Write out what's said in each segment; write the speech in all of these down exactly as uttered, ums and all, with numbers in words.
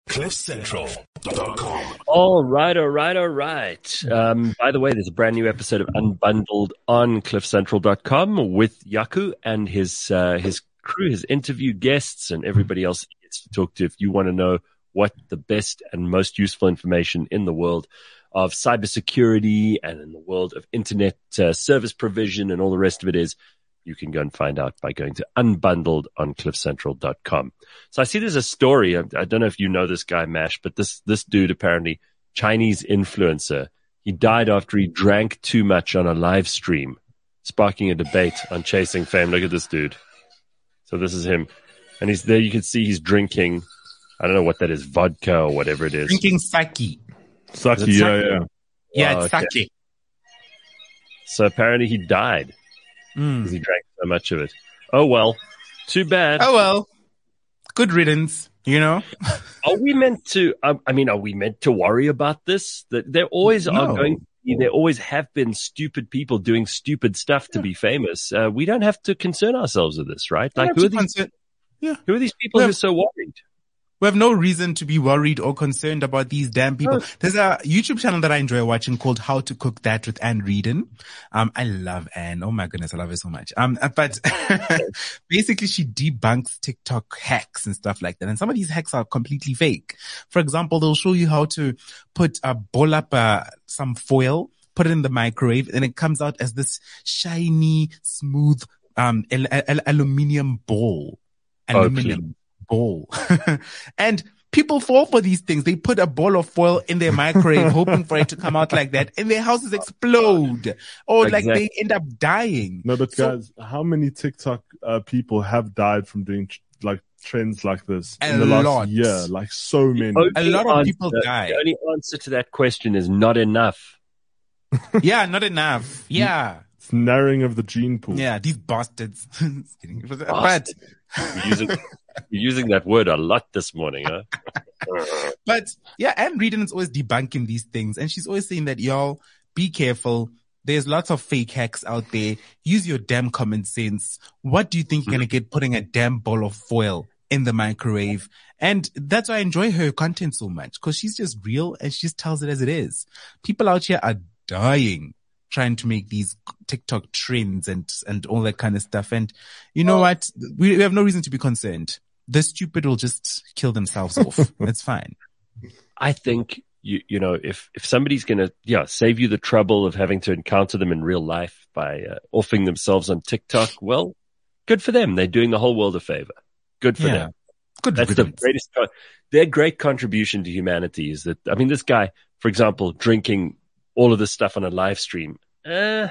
cliff central dot com. All right, all right, all right. Um, by the way, there's a brand new episode of Unbundled on cliff central dot com with Yaku and his uh, his crew, his interviewed guests, and everybody else he gets to talk to. If you want to know what the best and most useful information in the world of cybersecurity and in the world of internet uh, service provision and all the rest of it is, you can go and find out by going to Unbundled on cliff central dot com. So I see there's a story. I, I don't know if you know this guy, Mash, but this, this dude, apparently Chinese influencer, he died after he drank too much on a live stream, sparking a debate on chasing fame. Look at this dude. So this is him. And he's there. You can see he's drinking, I don't know what that is, vodka or whatever it is. Drinking sake. Sake, Is it yeah, sake? yeah. Yeah, Oh, it's okay. sake. So apparently he died Mm. because he drank so much of it. Oh, well, too bad. Oh, well. Good riddance, you know? Are we meant to, um, I mean, are we meant to worry about this? That there always No. are going to be, there always have been stupid people doing stupid stuff to be famous. Uh, we don't have to concern ourselves with this, right? Like, who are these, Concern- yeah. who are these people We who have- are so worried? We have no reason to be worried or concerned about these damn people. No. There's a YouTube channel that I enjoy watching called How to Cook That with Anne Reedon. Um, I love Anne. Oh my goodness, I love her so much. Um, but basically she debunks TikTok hacks and stuff like that. And some of these hacks are completely fake. For example, they'll show you how to put a bowl up, uh, some foil, put it in the microwave, and it comes out as this shiny, smooth, um, al- al- aluminium ball. Oh, Aluminium. Bowl. And people fall for these things. They put a ball of foil in their microwave hoping for it to come out like that, and their houses explode, or like Exactly. they end up dying. No, but So- guys, how many TikTok uh, people have died from doing tr- like trends like this A in the last lot. year? Like so many. The A only lot of answer- people die. The only answer to that question is not enough. Yeah, not enough. Yeah. It's narrowing of the gene pool. Yeah, these bastards. Just kidding. But Bastards. You're using, you're using that word a lot this morning, huh? But yeah, Anne Reedon is always debunking these things, and she's always saying that y'all be careful. There's lots of fake hacks out there. Use your damn common sense. What do you think you're gonna get putting a damn ball of foil in the microwave? And that's why I enjoy her content so much, because she's just real and she just tells it as it is. People out here are dying trying to make these TikTok trends and and all that kind of stuff. And you know what? We, we have no reason to be concerned. The stupid will just kill themselves off. That's fine. I think you you know if if somebody's gonna yeah save you the trouble of having to encounter them in real life by uh, offing themselves on TikTok, well, good for them. They're doing the whole world a favor. Good for Yeah. them. Good That's the riddance. greatest. co- Their great contribution to humanity is that I mean, this guy, for example, drinking all of this stuff on a live stream. Uh,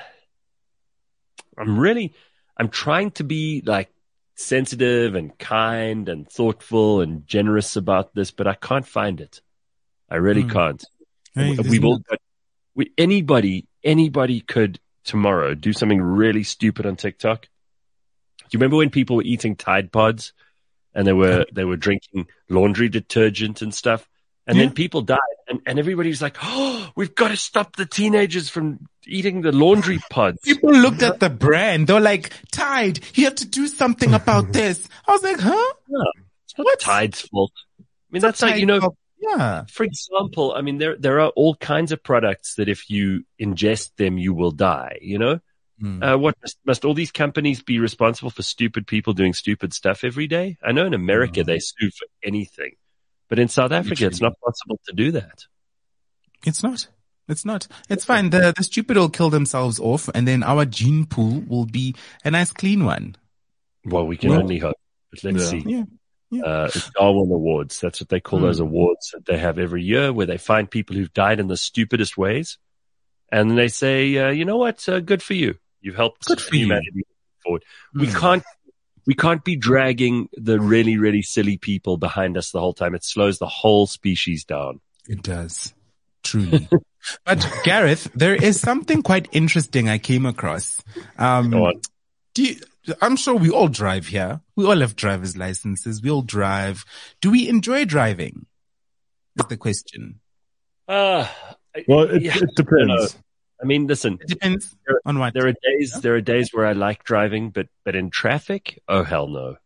I'm really, I'm trying to be like sensitive and kind and thoughtful and generous about this, but I can't find it. I really Hmm. can't. Hey, We- there's We've no- all got, we, anybody, anybody could tomorrow do something really stupid on TikTok. Do you remember when people were eating Tide Pods and they were, they were drinking laundry detergent and stuff? And Yeah. then people died and, and everybody was like, oh, we've got to stop the teenagers from eating the laundry pods. People looked at the brand. They were like, Tide, you have to do something about this. I was like, huh? No, it's not What? Tide's fault. I mean, It's that's not like, you Tide know, Pop. Yeah. for example, I mean, there, there are all kinds of products that if you ingest them, you will die, you know? Hmm. Uh, what must, must all these companies be responsible for stupid people doing stupid stuff every day? I know in America they sue for anything, but in South Africa it's not possible to do that. It's not. It's not. It's fine. The, the stupid will kill themselves off, and then our gene pool will be a nice clean one. Well, we can Well, only hope. But let's yeah. see. Yeah. Uh, it's Darwin Awards. That's what they call Hmm. those awards that they have every year, where they find people who've died in the stupidest ways, and then they say, uh, "You know what? Uh, good for you. You've helped Good for you." humanity move forward." We Hmm. can't, we can't be dragging the really, really silly people behind us the whole time. It slows the whole species down. It does. Truly. But Gareth, there is something quite interesting I came across. Um, Go on. do you, I'm sure we all drive here. We all have driver's licenses. We all drive. Do we enjoy driving? Is the question. Uh, Well, it, Yeah. it I don't know. depends. I mean, listen, It depends There- on what. there are days, there are days where I like driving, but, but in traffic, oh hell no.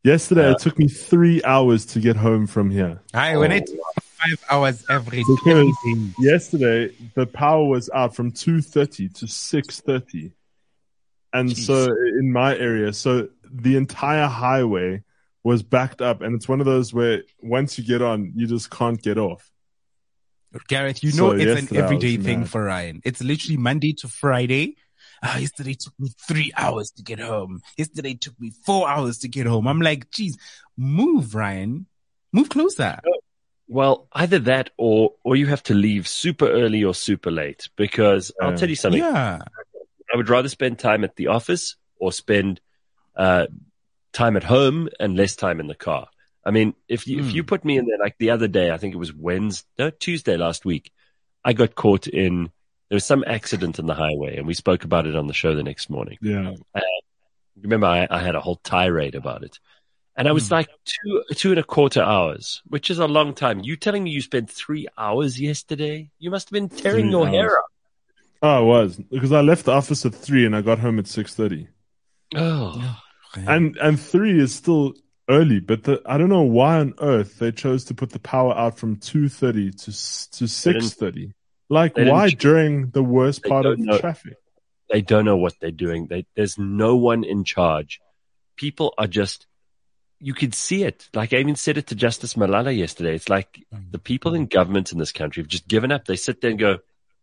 Yesterday, Uh, it took me three hours to get home from here. I when it five hours every, every Because day. yesterday, the power was out from two thirty to six thirty. And Jeez. so in my area, so the entire highway was backed up. And it's one of those where once you get on, you just can't get off. Gareth, you know So it's an yesterday I was everyday thing mad. for Ryan. It's literally Monday to Friday. Ah, yesterday took me three hours to get home. Yesterday took me four hours to get home. I'm like, geez, move, Ryan. Move closer. well, either that or or you have to leave super early or super late. Because I'll Yeah. tell you something. Yeah. I would rather spend time at the office or spend uh, time at home and less time in the car. I mean, if you, Mm. if you put me in there, like the other day, I think it was Wednesday, no, Tuesday last week, I got caught in, there was some accident on the highway and we spoke about it on the show the next morning. Yeah. Remember, I, I had a whole tirade about it. And I was Mm. like two, two and a quarter hours, which is a long time. You telling me you spent three hours yesterday? You must have been tearing Three your hair hours. out. Oh, it was. Because I left the office at three and I got home at six thirty. Oh, And and three is still early, but the, I don't know why on earth they chose to put the power out from two thirty to s- to six thirty. Like, they didn't why ch- during the worst they part of don't know. traffic? They don't know what they're doing. They, there's no one in charge. People are just, you could see it. Like I even said it to Justice Malala yesterday. It's like the people in government in this country have just given up. They sit there and go,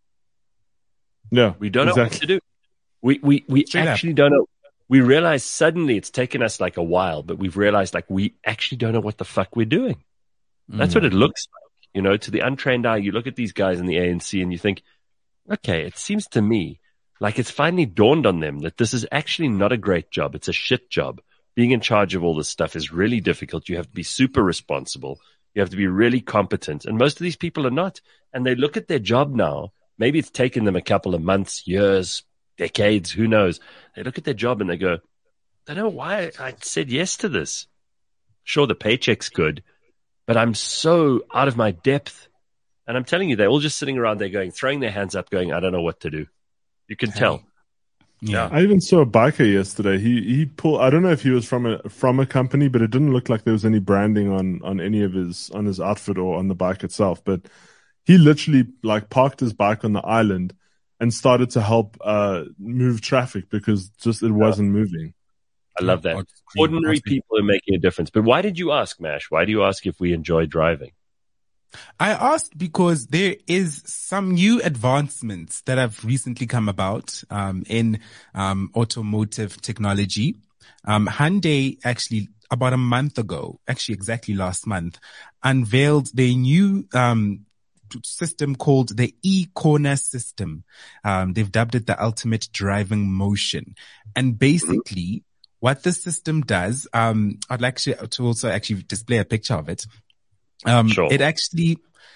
Yeah, we don't know what exactly. to do. We, we, we Straight up. actually don't know. We realize suddenly it's taken us like a while, but we've realized like we actually don't know what the fuck we're doing. That's what it looks like. You know, to the untrained eye, you look at these guys in the A N C and you think, okay, it seems to me like it's finally dawned on them that this is actually not a great job. It's a shit job. Being in charge of all this stuff is really difficult. You have to be super responsible. You have to be really competent. And most of these people are not. And they look at their job now. Maybe it's taken them a couple of months, years, decades, who knows. They look at their job and they go, I don't know why I said yes to this. Sure, the paycheck's good, but I'm so out of my depth. And I'm telling you, they're all just sitting around there going, throwing their hands up, going, I don't know what to do. You can tell. Yeah. I even saw a biker yesterday. He he pulled. I don't know if he was from a from a company, but it didn't look like there was any branding on on any of his on his outfit or on the bike itself. But he literally like parked his bike on the island and started to help uh move traffic because just it wasn't moving. I love that. Ordinary people are making a difference. But why did you ask, Mash? Why do you ask if we enjoy driving? I asked because there is some new advancements that have recently come about um, in um, automotive technology. Um, Hyundai actually about a month ago, actually exactly last month, unveiled their new um, system called the e-corner system. Um, they've dubbed it the ultimate driving motion, and basically what this system does, um, I'd like to, to also actually display a picture of it. Um, Sure. It actually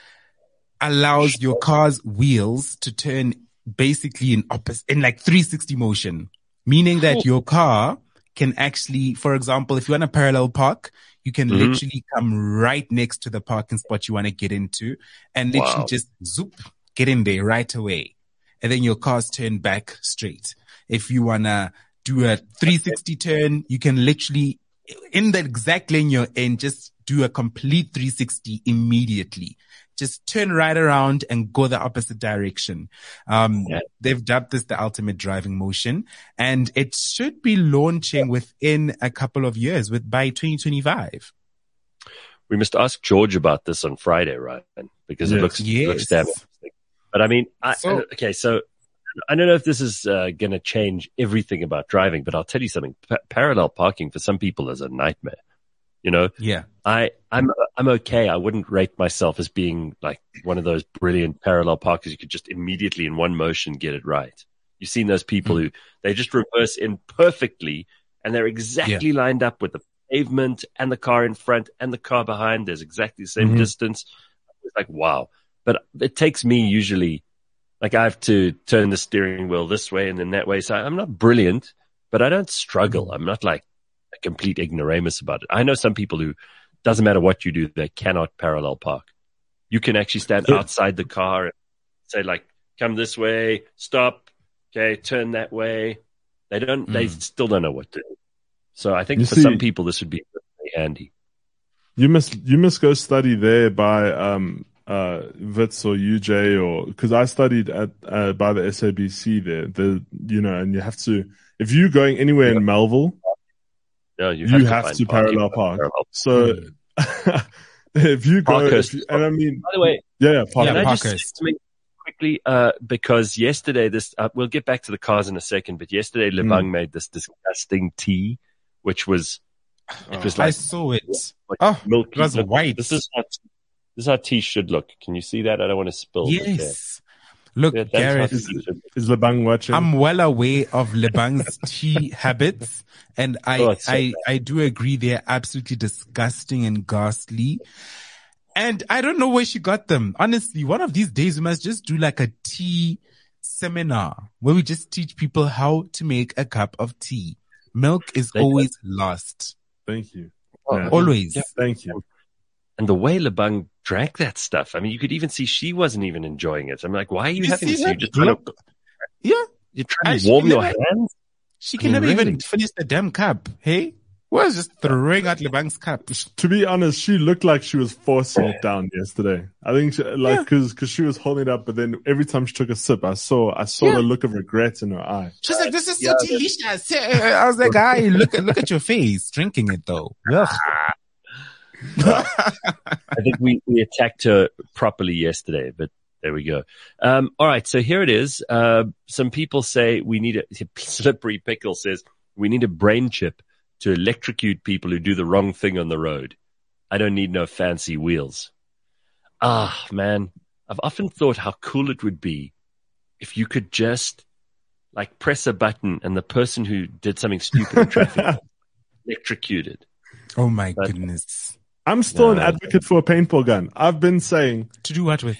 allows your car's wheels to turn basically in opposite, in like three sixty motion, meaning that your car can actually, for example, if you want to parallel park, you can Mhm. literally come right next to the parking spot you want to get into and literally Wow. just zoop, get in there right away. And then your car's turned back straight. If you want to do a three sixty turn, you can literally, in the exact lane you're in, just do a complete three sixty immediately. Just turn right around and go the opposite direction. Um, Yeah. They've dubbed this the ultimate driving motion, and it should be launching within a couple of years, with by twenty twenty-five. We must ask George about this on Friday, right? Because it Yes. looks, it looks Yes. damn interesting. But I mean, I, So- okay, so I don't know if this is uh, going to change everything about driving, but I'll tell you something. Pa- parallel parking for some people is a nightmare. You know, Yeah. I, I'm, I'm okay. I wouldn't rate myself as being like one of those brilliant parallel parkers. You could just immediately in one motion get it right. You've seen those people who they just reverse in perfectly and they're exactly lined up with the pavement and the car in front and the car behind. There's exactly the same Mhm. distance. It's like, wow. But it takes me usually, like I have to turn the steering wheel this way and then that way. So I'm not brilliant, but I don't struggle. I'm not like a complete ignoramus about it. I know some people who, doesn't matter what you do, they cannot parallel park. You can actually stand Yeah. outside the car and say like, come this way, stop, okay, turn that way. They don't, they Mm. still don't know what to do. So I think You for see- some people, this would be, handy. You must you must go study there by um uh Wits or U J, or because I studied at uh, by the S A B C there. The you know, and you have to if you're going anywhere Yeah. in Melville, No, you, you have, have to, to, find parallel parking. park. Parallel. So if you go, Parkhurst if you, is and I mean, By the way, yeah, yeah, Yeah, can I Parkhurst. just say Parkhurst. something quickly? Uh, because yesterday, this uh, we'll get back to the cars in a second. But yesterday, Lebang made this disgusting tea, which was it was I like, saw it. like Oh, milky. it was Look, white. This is how this is how tea should look. Can you see that? I don't want to spill. but, yeah. Yes. Look, Yeah, that's how Gareth, tea should look. Is Lebang watching? I'm well aware of Lebang's tea habits, and I, Oh, it's so I, bad. I do agree they're absolutely disgusting and ghastly. And I don't know where she got them. Honestly, one of these days we must just do like a tea seminar where we just teach people how to make a cup of tea. Milk is They do. always last. Thank you. Oh, Yeah. Always. Yeah. Thank you. And the way Lebang drank that stuff, I mean, you could even see she wasn't even enjoying it. I'm like, why are you, You having see this? that? You're just trying to, Look. Yeah. you're trying And to she warm your never- hands. She I can mean, never even really? finish the damn cup. Hey? Was just throwing out Lebang's cup. To be honest, she looked like she was forcing it down yesterday. I think, she, like, Yeah. because because she was holding it up, but then every time she took a sip, I saw I saw Yeah. the look of regret in her eye. She's like, this is so Yeah. delicious. I was like, "Aye, look at look at your face drinking it though." Ugh. I think we, we attacked her properly yesterday, but there we go. Um, all right. So here it is. Uh, some people say we need a Slippery Pickle says we need a brain chip to electrocute people who do the wrong thing on the road. I don't need no fancy wheels. Ah, man, I've often thought how cool it would be if you could just like press a button and the person who did something stupid in traffic electrocuted. Oh my But- goodness. I'm still an No. advocate for a paintball gun. I've been saying, To do what with?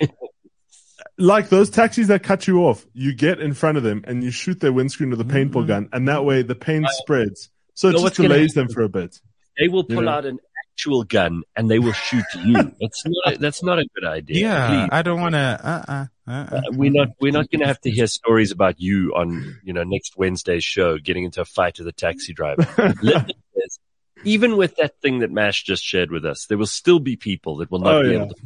like those taxis that cut you off, you get in front of them and you shoot their windscreen with a paintball gun, and that way the paint spreads. So it know just what's gonna delays them happen? for a bit. They will You pull know? out an actual gun and they will shoot you. That's not a, that's not a good idea. Yeah, Please. I don't want to. Uh, uh, uh, Uh, we're not we're not going to have to hear stories about you on you know next Wednesday's show getting into a fight with a taxi driver. Listen, there's- Even with that thing that Mash just shared with us, there will still be people that will not Oh, be yeah. able to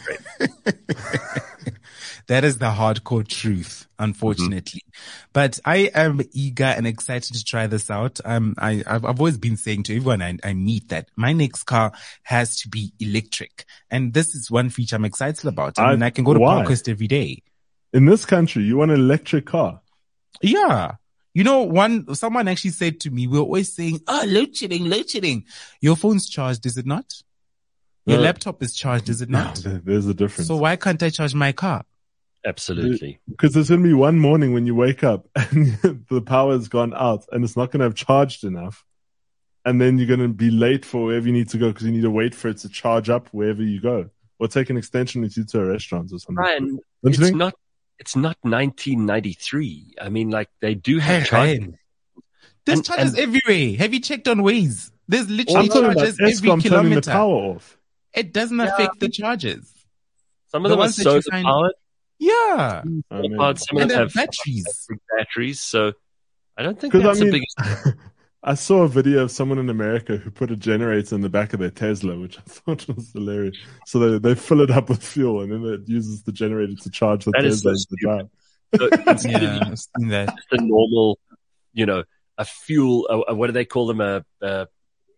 concentrate. That is the hardcore truth, unfortunately. But I am eager and excited to try this out. Um, I, I've, I've always been saying to everyone I, I meet that my next car has to be electric. And this is one feature I'm excited about. I mean, I- I can go to why? Parkhurst every day. In this country, you want an electric car. Yeah. You know, one, someone actually said to me, we're always saying, oh, load shedding, load shedding. Your phone's charged, is it not? Your No. laptop is charged, is it not? There- There's a difference. So why can't I charge my car? Absolutely. Because there's going to be one morning when you wake up and the power's gone out and it's not going to have charged enough. And then you're going to be late for wherever you need to go because you need to wait for it to charge up wherever you go. Or take an extension with you to a restaurant or something. Ryan, Don't you it's think? not it's not nineteen ninety-three. I mean, like they do Hey, have charging. Ryan. There's And- chargers and- everywhere. Have you checked on Waze? There's I'm literally talking about chargers every Eskom turning the kilometer. power off. It doesn't affect the charges. Some of The them are ones that you solar find- powered, Yeah. I mean, powered, some of And them they're have batteries. electric batteries. So I don't think Because that's I the mean, biggest. I saw a video of someone in America who put a generator in the back of their Tesla, which I thought was hilarious. So they, they fill it up with fuel and then it uses the generator to charge the That is Tesla so to drive. So instead of Yeah, I've seen that. just a normal, you know, a fuel, a, a, what do they call them? A, a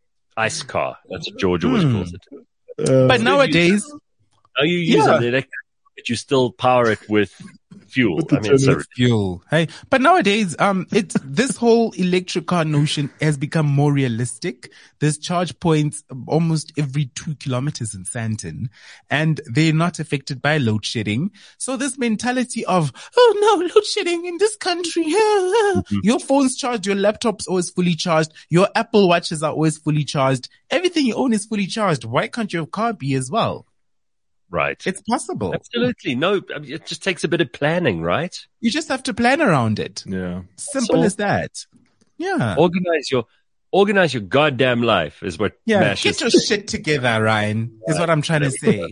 ice car. That's what George always Hmm. calls it. Uh, But nowadays, Now you use Yeah. an electric, but you still power it with fuel. With the I mean, it's so generator. fuel. Hey, but nowadays, um, it's this whole electric car notion has become more realistic. There's charge points almost every two kilometers in Sandton, and they're not affected by load shedding. So this mentality of, oh no, load shedding in this country. Mm-hmm. Your phone's charged, your laptop's always fully charged, your Apple Watches are always fully charged. Everything you own is fully charged. Why can't your car be as well? right. It's possible. Absolutely. No, I mean, it just takes a bit of planning, right? You just have to plan around it. yeah. Simple So- as that. Yeah. Organize your, organize your goddamn life is what Yeah, Mash get is your shit together, Ryan, is what I'm trying to say.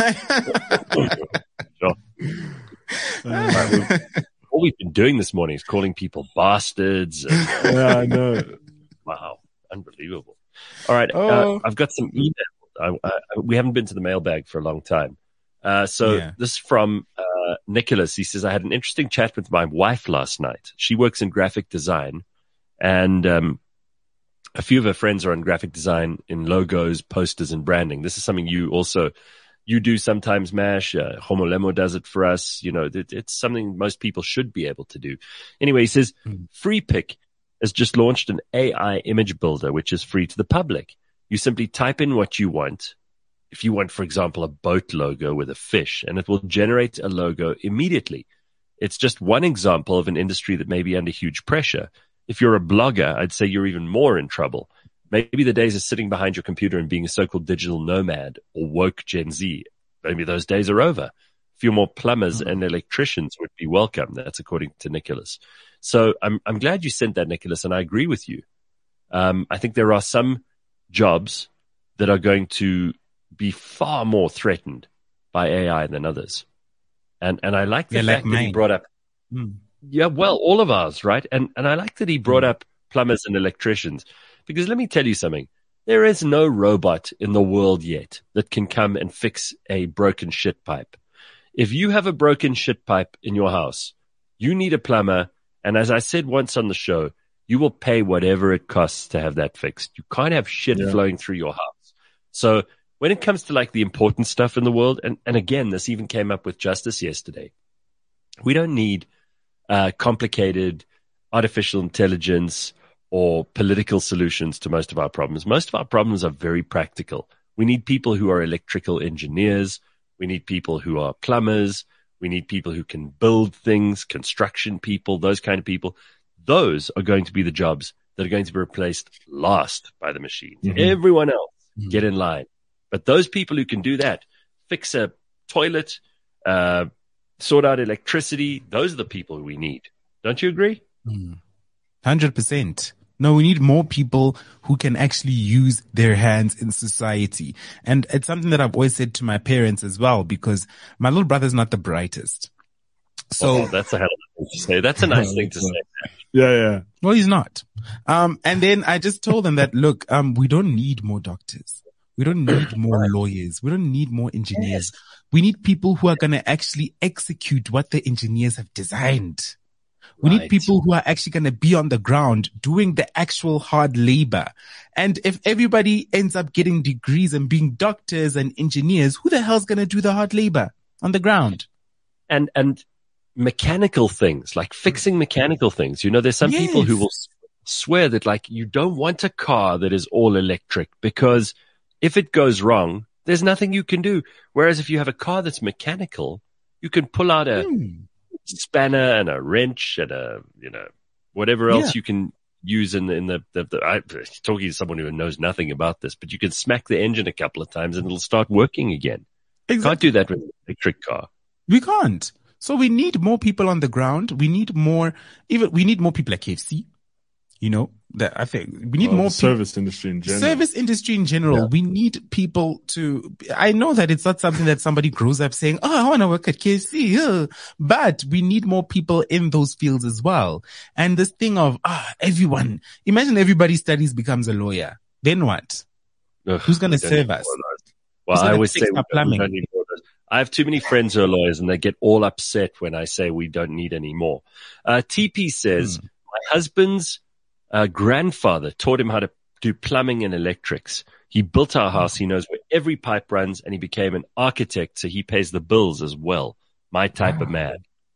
Sure. All we've been doing this morning is calling people bastards. And, Yeah, I know. wow. Unbelievable. All right. Oh. Uh, I've got some email. I, I, we haven't been to the mailbag for a long time. Uh, so Yeah. this is from uh, Nicholas. He says, I had an interesting chat with my wife last night. She works in graphic design, and um, a few of her friends are in graphic design in logos, posters, and branding. This is something you also you do sometimes, Mash. Uh, Homolemo does it for us. You know, it, it's something most people should be able to do. Anyway, he says, Mm. FreePic has just launched an A I image builder, which is free to the public. You simply type in what you want. If you want, for example, a boat logo with a fish, and it will generate a logo immediately. It's just one example of an industry that may be under huge pressure. If you're a blogger, I'd say you're even more in trouble. Maybe the days of sitting behind your computer and being a so-called digital nomad or woke Gen Z, maybe those days are over. A few more plumbers mm-hmm. and electricians would be welcome. That's according to Nicholas. So I'm I'm glad you sent that, Nicholas, and I agree with you. Um, I think there are some jobs that are going to be far more threatened by A I than others. And and I like the yeah, fact like that he brought up, mm. yeah, well, all of ours, right? And and I like that he brought mm. up plumbers and electricians, because let me tell you something. There is no robot in the world yet that can come and fix a broken shit pipe. If you have a broken shit pipe in your house, you need a plumber. And as I said once on the show, you will pay whatever it costs to have that fixed. You can't have shit yeah. flowing through your house. So when it comes to like the important stuff in the world, and, and again, this even came up with Justice yesterday, we don't need uh, complicated artificial intelligence or political solutions to most of our problems. Most of our problems are very practical. We need people who are electrical engineers. We need people who are plumbers. We need people who can build things, construction people, those kind of people. Those are going to be the jobs that are going to be replaced last by the machines. Mm-hmm. Everyone else, mm-hmm. get in line. But those people who can do that, fix a toilet, uh, sort out electricity, those are the people we need. Don't you agree? one hundred percent. No, we need more people who can actually use their hands in society. And it's something that I've always said to my parents as well, because my little brother's not the brightest. So oh, that's a hell of a thing to say. That's a nice thing to say. Yeah, yeah. Well, he's not. Um, and then I just told them that, look, um, we don't need more doctors. We don't need more lawyers. We don't need more engineers. Yes. We need people who are going to actually execute what the engineers have designed. We right. need people who are actually going to be on the ground doing the actual hard labor. And if everybody ends up getting degrees and being doctors and engineers, who the hell's going to do the hard labor on the ground? And, and mechanical things, like fixing mechanical things. You know, there's some yes. people who will swear that like you don't want a car that is all electric because if it goes wrong, there's nothing you can do. Whereas if you have a car that's mechanical, you can pull out a mm. spanner and a wrench and a, you know, whatever else yeah. you can use in the, in the, the, the I, talking to someone who knows nothing about this, but you can smack the engine a couple of times and it'll start working again. Exactly. You can't do that with an electric car. We can't. So we need more people on the ground. We need more, even, we need more people like K F C. You know, that I think we need well, more the service pe- industry in general. Service industry in general. Yeah. We need people to, I know that it's not something that somebody grows up saying, oh, I want to work at K F C. Uh, but we need more people in those fields as well. And this thing of, ah, everyone, imagine everybody studies becomes a lawyer. Then what? Ugh, Who's going to serve us? Well, I always say we don't, we don't need more. I have too many friends who are lawyers and they get all upset when I say we don't need any more. Uh, T P says, hmm. my husband's Uh, grandfather taught him how to do plumbing and electrics. He built our house. He knows where every pipe runs, and he became an architect, so he pays the bills as well. My type wow. of man.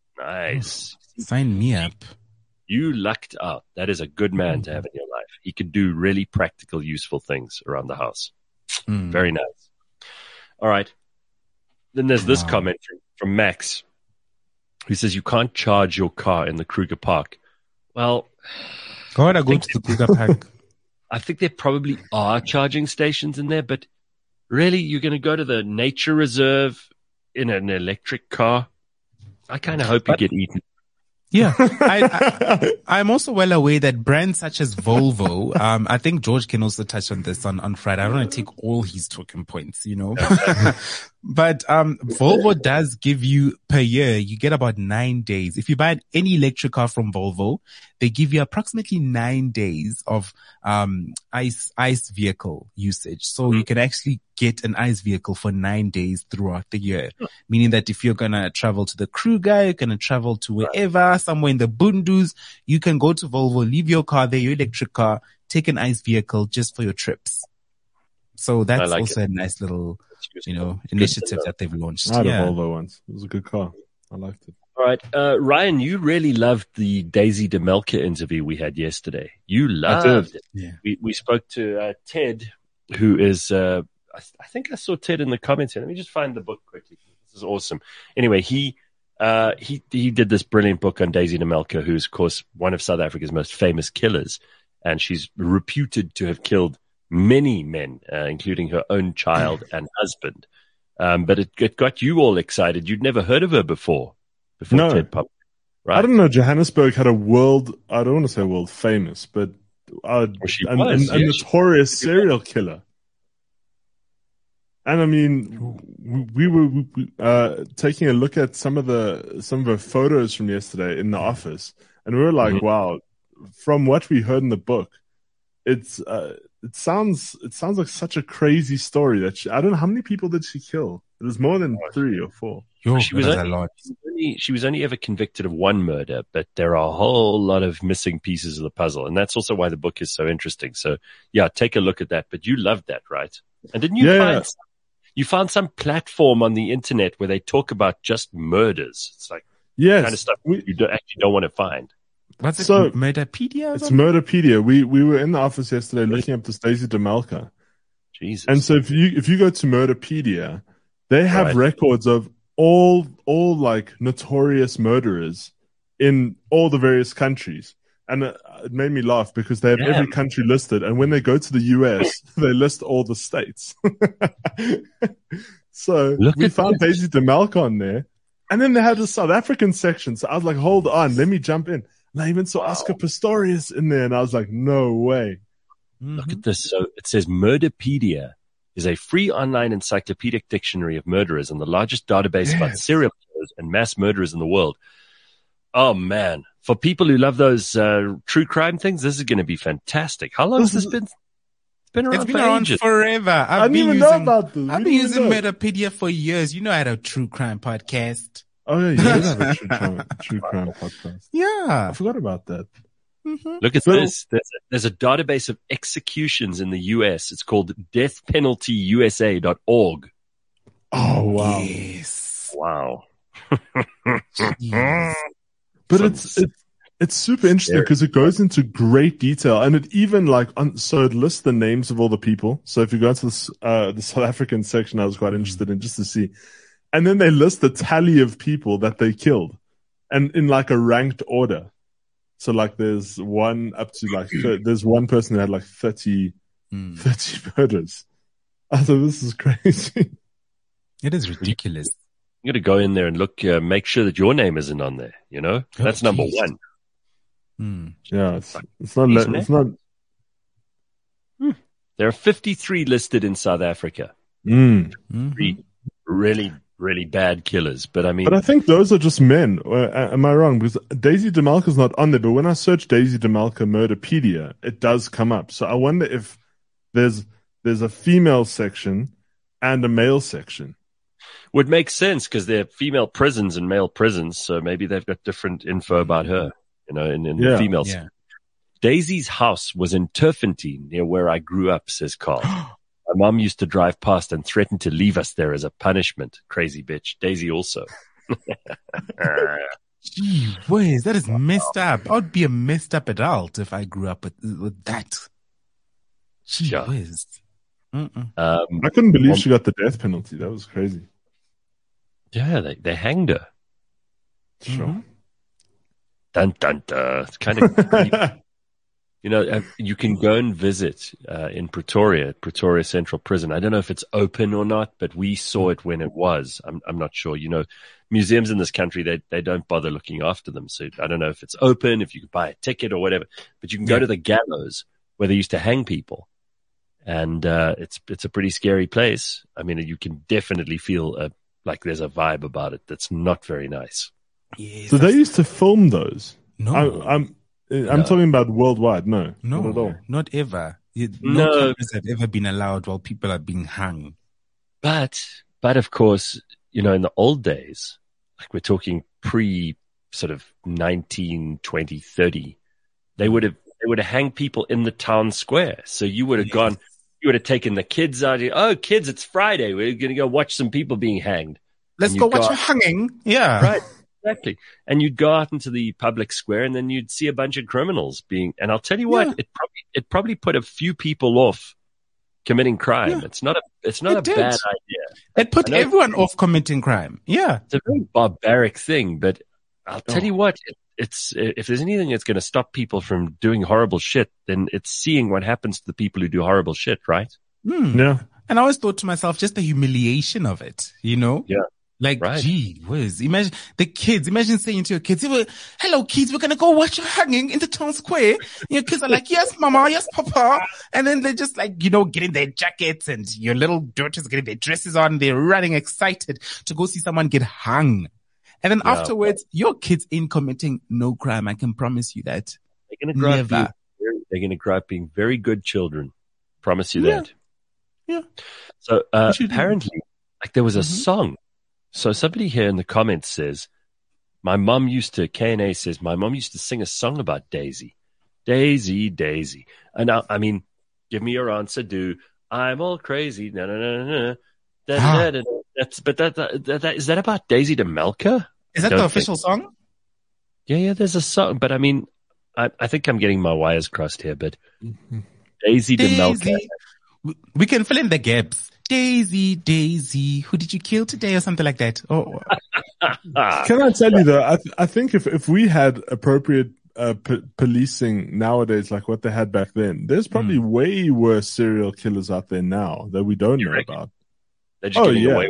Nice. Sign me up. You lucked out. That is a good man to have in your life. He could do really practical, useful things around the house. Mm. Very nice. All right. Then there's this wow. comment from, from Max, who says you can't charge your car in the Kruger Park. Well... Go ahead, I go to the Kruger Park. I think there probably are charging stations in there, but really, you're going to go to the nature reserve in an electric car? I kind of hope you but, get eaten. Yeah. I, I, I'm also well aware that brands such as Volvo, um, I think George can also touch on this on, on Friday. I don't want to take all his talking points, you know. But um, Volvo does give you per year, you get about nine days. If you buy any electric car from Volvo, they give you approximately nine days of um ICE ICE vehicle usage. So you can actually get an ICE vehicle for nine days throughout the year. Meaning that if you're gonna travel to the Kruger, you're gonna travel to wherever, somewhere in the Bundus, you can go to Volvo, leave your car there, your electric car, take an ICE vehicle just for your trips. So that's like also it. a nice little, you know, Good initiative to know. that they've launched. I had Yeah. a Volvo once. It was a good car. I liked it. All right. Uh, Ryan, you really loved the Daisy DeMelka interview we had yesterday. You loved it. Yeah. We, we spoke to uh, Ted, who is, uh, I, th- I think I saw Ted in the comments here. Let me just find the book quickly. This is awesome. Anyway, he, uh, he, he did this brilliant book on Daisy DeMelka, who's, of course, one of South Africa's most famous killers. And she's reputed to have killed many men, uh, including her own child and husband. Um, but it, it got you all excited. You'd never heard of her before, before No. Ted Pop. Right. I don't know. Johannesburg had a world, I don't want to say world famous, but uh, Well, she an, was, an, a yeah. notorious serial killer. And I mean, we were we, uh, taking a look at some of the some of her photos from yesterday in the office, and we were like, Mm-hmm. "Wow!" From what we heard in the book, it's uh, it sounds it sounds like such a crazy story that she, I don't know how many people did she kill. It was more than three or four. Yo, She was that's only- a lot. She was only- She was only ever convicted of one murder, but there are a whole lot of missing pieces of the puzzle. And that's also why the book is so interesting. So yeah, take a look at that. But you loved that, right? And didn't you Yeah, find, yeah. some- you found some platform on the internet where they talk about just murders. It's like Yes, kind of stuff we, you don't, actually don't want to find. What's it? So- Murderpedia? or it's something? Murderpedia. We we were in the office yesterday looking up this Daisy DeMelka. Jesus. And so if you if you go to Murderpedia, they have Right. records of all all like notorious murderers in all the various countries. And it, it made me laugh because they have Yeah. every country listed, and when they go to the U S, they list all the states. So Look we at found this. Daisy DeMelka on there, and then they had the South African section. So I was like, "Hold on, let me jump in." And I even saw Oscar Pistorius in there, and I was like, "No way!" Look at this. So it says Murderpedia is a free online encyclopedic dictionary of murderers and the largest database about Yes. serial killers and mass murderers in the world. Oh man. For people who love those uh, true crime things, this is going to be fantastic. How long This has this is- been? It's been around It's been for around ages. forever. I've I didn't been even using, know about this. We I've been didn't using even know. Murderpedia for years. You know, I had a true crime podcast. Oh yeah, you did have a true crime, true crime podcast. Yeah. I forgot about that. Mhm. Look at So- this. There's a, there's a database of executions in the U S. It's called death penalty U S A dot org. Oh wow! Yes. Wow. Jeez. But Some- it's it's it's super interesting Scary. because it goes into great detail, and it even like on, so it lists the names of all the people. So if you go to this, uh, the South African section, I was quite interested in just to see, and then they list the tally of people that they killed, and in like a ranked order. So like there's one up to like thir- there's one person who had like thirty, Mm. thirty murders. I thought this is crazy. It is ridiculous. You got to go in there and look, uh, make sure that your name isn't on there. You know, Oh, that's number geez. one. Mm. Yeah, it's, it's not Isn't le- it? it's not. There are fifty-three listed in South Africa. Mm. Mhm. Three really, really bad killers. But I mean, But I think those are just men. Or, uh, am I wrong? Because Daisy DeMelka's not on there. But when I search Daisy DeMelka Murderpedia, it does come up. So I wonder if there's there's a female section and a male section. would make sense because they're female prisons and male prisons. So maybe they've got different info about her, you know, in, in Yeah. the female. Yeah. Daisy's house was in Turfentine near where I grew up, says Carl. My mom used to drive past and threaten to leave us there as a punishment. Crazy bitch. Daisy also. Gee whiz, that is messed up. I would be a messed up adult if I grew up with, with that. Gee Yeah. whiz. Mm-mm. Um, I couldn't believe she got the death penalty. That was crazy. yeah, they, they hanged her. Sure. Mhm. Dun, dun, dun. It's kind of creepy. You know, uh, you can go and visit uh, in Pretoria, Pretoria Central Prison. I don't know if it's open or not, but we saw it when it was. I'm I'm not sure. You know, museums in this country, they they don't bother looking after them. So I don't know if it's open, if you can buy a ticket or whatever. But you can go Yeah. to the gallows where they used to hang people, and uh, it's it's a pretty scary place. I mean, you can definitely feel a, like there's a vibe about it that's not very nice. Yes, So they used to film those. no, I, I'm I'm No. talking about worldwide. No, no, not at all. not ever. You- No, No. cameras have ever been allowed while people are being hung. But but of course, you know, in the old days, like we're talking pre sort of nineteen, twenty, thirty, they would have they would have hanged people in the town square. So you would have Yes. gone, you would have taken the kids out. Oh, kids, it's Friday. We're going to go watch some people being hanged. Let's And go you watch got- a hanging. Yeah. Right, exactly. And you'd go out into the public square, and then you'd see a bunch of criminals being. And I'll tell you what, Yeah. it probably it probably put a few people off committing crime. Yeah. It's not a it's not It a did. bad idea. It put I know. everyone off committing crime. Yeah. It's a very barbaric thing, but I'll tell Oh. you what, it, it's if there's anything that's going to stop people from doing horrible shit, then it's seeing what happens to the people who do horrible shit, right? Hmm. Yeah, And I always thought to myself, just the humiliation of it, you know? Yeah. Like, Right. gee whiz. Imagine the kids, imagine saying to your kids, hello kids, we're going to go watch a hanging in the town square. Your kids are like, yes, mama, yes, papa. And then they're just like, you know, getting their jackets, and your little daughters getting their dresses on. They're running excited to go see someone get hung. And then Yeah. afterwards, your kids ain't committing no crime. I can promise you that. They're going to grow up Never. being very, they're going to grow up being very good children. Promise you Yeah. that. Yeah. So uh, You should do that. apparently, like there was a Mhm. song. So somebody here in the comments says, my mom used to, K and A says, my mom used to sing a song about Daisy. Daisy, Daisy. And I, I mean, give me your answer, do. I'm all crazy. No, no, no, no, no. Da, Ah. da, da, da. That's, but that, that, that, that, is that about Daisy DeMelka? Is that Don't the think- official song? Yeah, yeah, there's a song, but I mean, I, I think I'm getting my wires crossed here, but Daisy DeMelka. Daisy. We- We can fill in the gaps. Daisy, Daisy, who did you kill today or something like that? Oh, Ah, Can I tell you though? I th- I think if if we had appropriate uh, p- policing nowadays, like what they had back then, there's probably Hmm. way worse serial killers out there now that we don't You know reckon? about. they're just Oh getting yeah. away.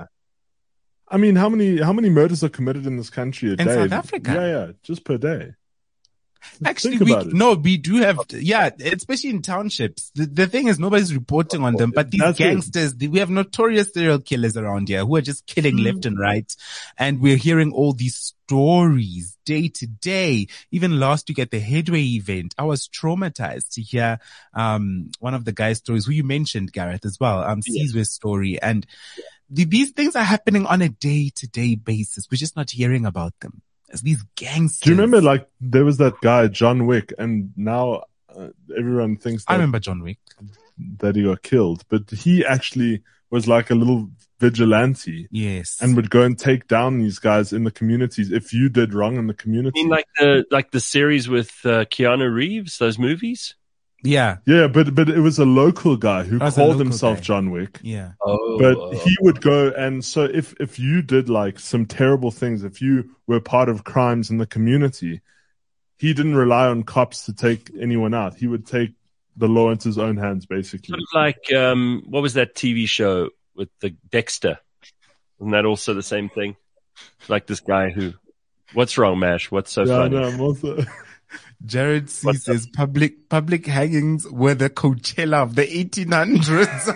I mean, how many how many murders are committed in this country a In day? South Africa? Yeah, yeah, just per day. actually, Think we, about it. no, we do have, yeah, especially in townships. The, the thing is, nobody's reporting on them, but these That's it. gangsters, the- we have notorious serial killers around here who are just killing left and right. And we're hearing all these stories day to day. Even last week at the Headway event, I was traumatized to hear, um, one of the guy's stories who you mentioned, Gareth, as well, um, Yeah. Caesar's story. And the, these things are happening on a day to day basis. We're just not hearing about them. As these gangsters. Do you remember, like, there was that guy John Wick, and now uh, everyone thinks that, I remember John Wick. that he got killed, but he actually was like a little vigilante Yes. and would go and take down these guys in the communities if you did wrong in the I community. mean, like the like the series with uh, Keanu Reeves, those movies. yeah. Yeah, but but it was a local guy who That was a called local himself guy. John Wick. Yeah. Oh, But he would go, and so if if you did like some terrible things, if you were part of crimes in the community, he didn't rely on cops to take anyone out. He would take the law into his own hands, basically. sort of like um, what was that T V show with the Dexter? Isn't that also the same thing? Like this guy who, what's wrong, Mash? What's so Yeah, funny? no, I'm also. Jared C What's says public public hangings were the Coachella of the eighteen hundreds.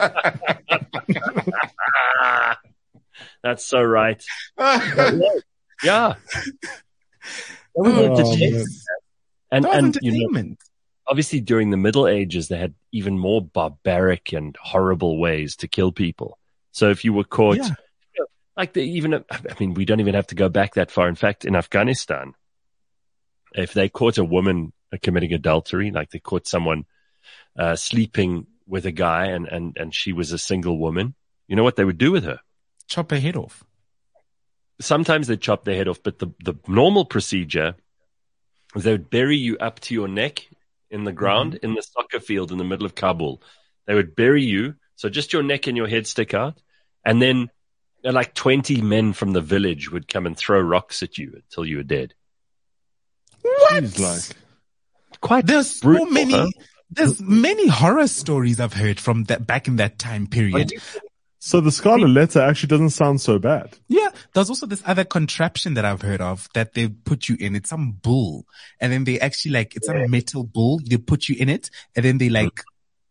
Ah, that's so right. Yeah. Oh, Oh, jeez. man. And That was and you know, entertainment. obviously during the Middle Ages, they had even more barbaric and horrible ways to kill people. So if you were caught, Yeah. you know, like the, even, I mean, we don't even have to go back that far. In fact, in Afghanistan, if they caught a woman committing adultery, like they caught someone uh, sleeping with a guy and, and, and she was a single woman, you know what they would do with her? Chop her head off. Sometimes they chop their head off, but the, the normal procedure is they would bury you up to your neck in the ground in the soccer field in the middle of Kabul. They would bury you, so just your neck and your head stick out, and then uh, like twenty men from the village would come and throw rocks at you until you were dead. What? He's like, Quite There's so brutal, many. huh? There's many horror stories I've heard from that back in that time period. so the Scarlet Letter actually doesn't sound so bad. Yeah, there's also this other contraption that I've heard of that they put you in. It's some bull, and then they actually like it's a metal bull. They put you in it, and then they like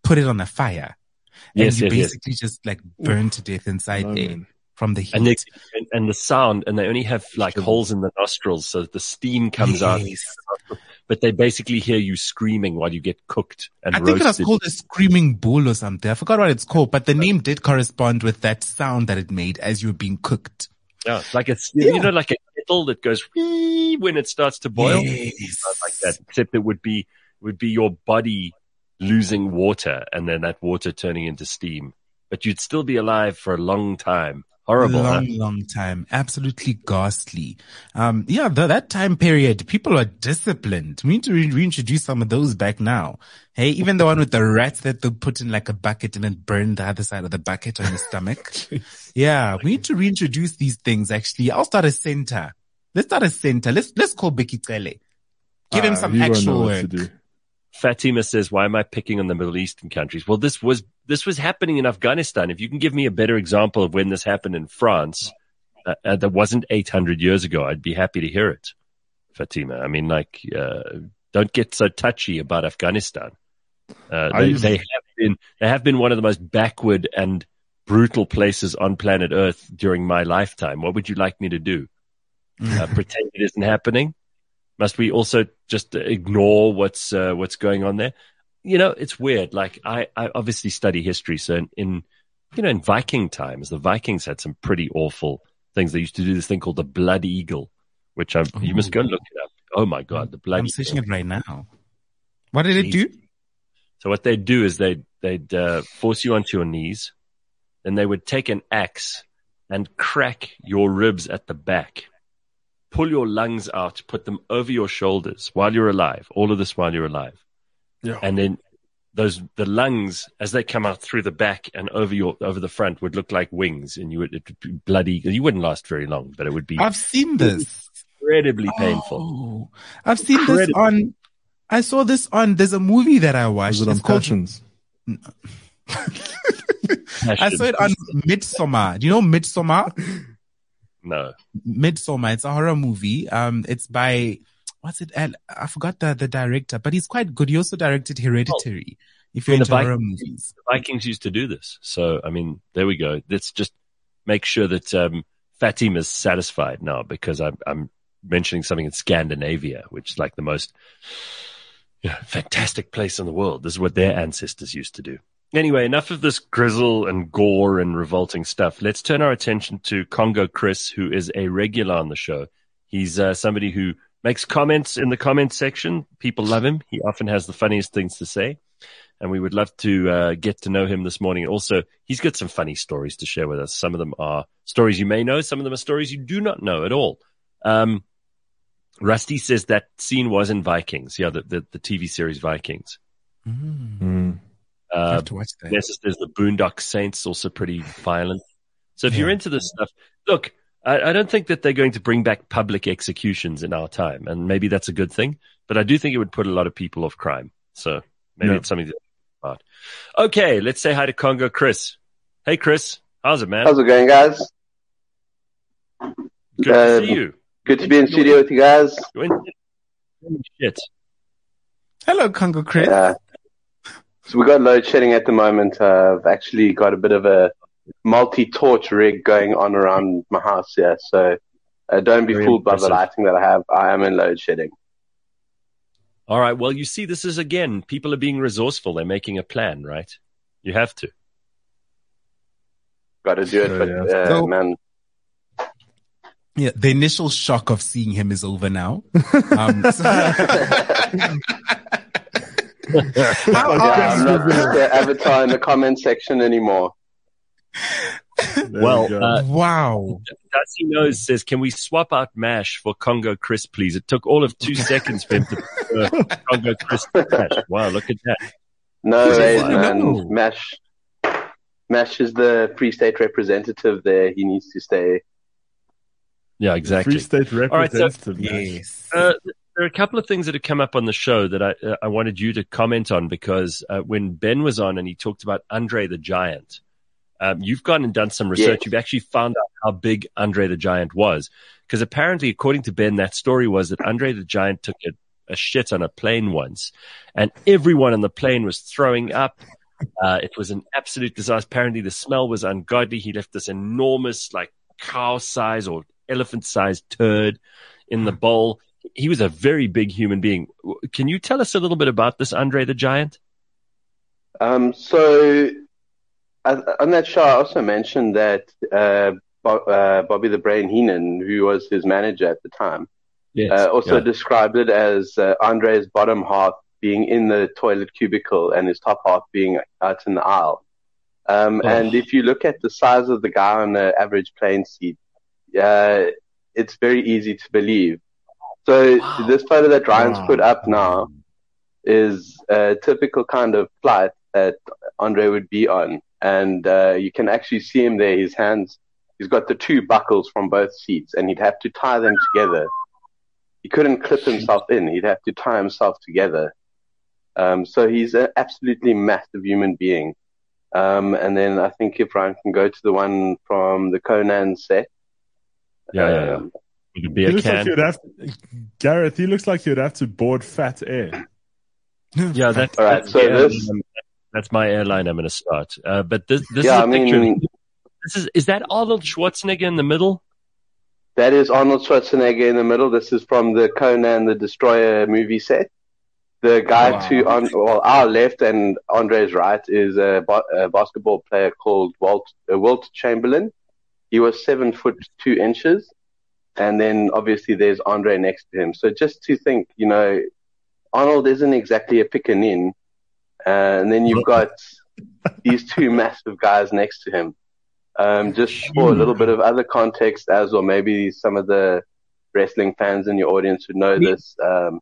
put it on a fire. And Yes, you yes, yes. basically just like burn to death inside Oh, there man. from the heat. And, they, and and the sound, and they only have like holes in the nostrils, so the steam comes out. Yes. But they basically hear you screaming while you get cooked and I think it was roasted. called a screaming bull or something. I forgot what it's called, but the name did correspond with that sound that it made as you were being cooked. Yeah, it's like it's Yeah. you know like a kettle that goes whee when it starts to boil. Yes. It's not like that, except it would be would be your body losing water and then that water turning into steam. But you'd still be alive for a long time. Horrible, long, huh? long time. Absolutely ghastly. Um, yeah, the, that time period, people are disciplined. We need to re- reintroduce some of those back now. Hey, even the one with the rats that they put in like a bucket and then burn the other side of the bucket on your stomach. Yeah, we need to reintroduce these things actually. I'll start a center. Let's start a center. Let's, let's call Becky Cele. Give him Ah, some he won't know actual what work. to do. Fatima says, why am I picking on the Middle Eastern countries? Well, this was, this was happening in Afghanistan. If you can give me a better example of when this happened in France, uh, uh, that wasn't eight hundred years ago, I'd be happy to hear it, Fatima. I mean, like, uh, don't get so touchy about Afghanistan. Uh, I they, used- they have been, they have been one of the most backward and brutal places on planet Earth during my lifetime. What would you like me to do? Uh, pretend it isn't happening? Must we also just ignore what's uh, what's going on there? You know, it's weird. Like I, I obviously study history, so in, in you know in Viking times, the Vikings had some pretty awful things. They used to do this thing called the Blood Eagle, which I'm, you must go look it up. Oh my God, the Blood I'm Eagle. searching it right now. What did it do? So what they'd do is they'd they'd uh, force you onto your knees, then they would take an axe and crack your ribs at the back. Pull your lungs out, put them over your shoulders while you're alive. All of this while you're alive. Yeah. And then those, the lungs, as they come out through the back and over your, over the front would look like wings, and you would, it would be bloody, you wouldn't last very long, but it would be I've seen this. incredibly painful. Oh, I've seen this Incredible. on, I saw this on, there's a movie that I watched. Is it on It's called, Passions? I saw it on Midsommar. Do you know Midsommar? No. Midsommar. It's a horror movie. Um, it's by, what's it? I I forgot the, the director, but he's quite good. He also directed Hereditary. If you're I mean, into the horror Vikings- movies. The Vikings used to do this. So, I mean, there we go. Let's just make sure that, um, Fatima's satisfied now, because I'm, I'm mentioning something in Scandinavia, which is like the most you know, fantastic place in the world. This is what their ancestors used to do. Anyway, enough of this grizzle and gore and revolting stuff. Let's turn our attention to Congo Chris, who is a regular on the show. He's uh, somebody who makes comments in the comments section. People love him. He often has the funniest things to say, and we would love to uh, get to know him this morning. Also, he's got some funny stories to share with us. Some of them are stories you may know. Some of them are stories you do not know at all. Um, Rusty says that scene was in Vikings. Yeah, the, the, the T V series Vikings. Mm, Mm. I Uh, have to watch that. There's, there's the Boondock Saints, also pretty violent. So if Yeah. you're into this stuff, look, I, I don't think that they're going to bring back public executions in our time, and maybe that's a good thing, but I do think it would put a lot of people off crime. So maybe Yeah. it's something to think about. Okay, let's say hi to Congo Chris. Hey, Chris. How's it, man? How's it going, guys? Good to uh, see you. Good to be in studio with you guys. You're in- Shit. Hello, Congo Chris. Uh, so we got load shedding at the moment. Uh, I've actually got a bit of a multi-torch rig going on around my house here. So uh, don't be Very fooled by impressive. the lighting that I have. I am in load shedding. All right. Well, you see, this is, again, people are being resourceful. They're making a plan, right? You have to. Got to do it, Oh, but yeah. uh, So- man, Yeah, the initial shock of seeing him is over now. Um, so- How yeah, are I'm you? not the avatar in the comment section anymore. There Well, we go. uh, Wow. Darcy Knows says, can we swap out MASH for Congo Chris, please? It took all of two seconds for him to prefer Congo Chris to MASH. Wow, look at that. No Yes, ways, I man. know. Mash, Mash is the Free State representative there. He needs to stay. Yeah, exactly. Free State right, so- representative. man. Yes. Uh, there are a couple of things that have come up on the show that I, uh, I wanted you to comment on, because uh, when Ben was on and he talked about Andre the Giant, um, you've gone and done some research. Yes. You've actually found out how big Andre the Giant was. Because apparently, according to Ben, that story was that Andre the Giant took a, a shit on a plane once, and everyone on the plane was throwing up. Uh, it was an absolute disaster. Apparently, the smell was ungodly. He left this enormous, like cow size or elephant sized turd in the bowl. He was a very big human being. Can you tell us a little bit about this Andre the Giant? Um, so uh, on that show, I also mentioned that uh, Bo- uh, Bobby the Brain Heenan, who was his manager at the time, Yes. uh, also yeah. described it as uh, Andre's bottom half being in the toilet cubicle and his top half being out in the aisle. Um, Oh. And if you look at the size of the guy on the average plane seat, uh, it's very easy to believe. So Wow. this photo that Ryan's Wow. put up now is a typical kind of flight that Andre would be on. And uh, you can actually see him there, his hands, he's got the two buckles from both seats, and he'd have to tie them together. He couldn't clip himself in. He'd have to tie himself together. Um, so he's an absolutely massive human being. Um, and then I think if Ryan can go to the one from the Conan set. Yeah, yeah, yeah. um, It could be He a looks like can. you'd have Gareth. He looks like you'd have to board Fat Air. Yeah, that's, All right, that's, so the this- airline I'm- that's my airline I'm going to start. Uh, but this, this Yeah, is a I picture. mean- This is, is that Arnold Schwarzenegger in the middle? That is Arnold Schwarzenegger in the middle. This is from the Conan the Destroyer movie set. The guy Wow. to on well, our left and Andre's right is a, ba- a basketball player called Walt uh, Wilt Chamberlain. He was seven foot two inches, and then obviously there's Andre next to him. So just to think, you know, Arnold isn't exactly a pickaninny, uh, and then you've got these two massive guys next to him. Um, just for a little bit of other context as well, maybe some of the wrestling fans in your audience would know Me- this. Um,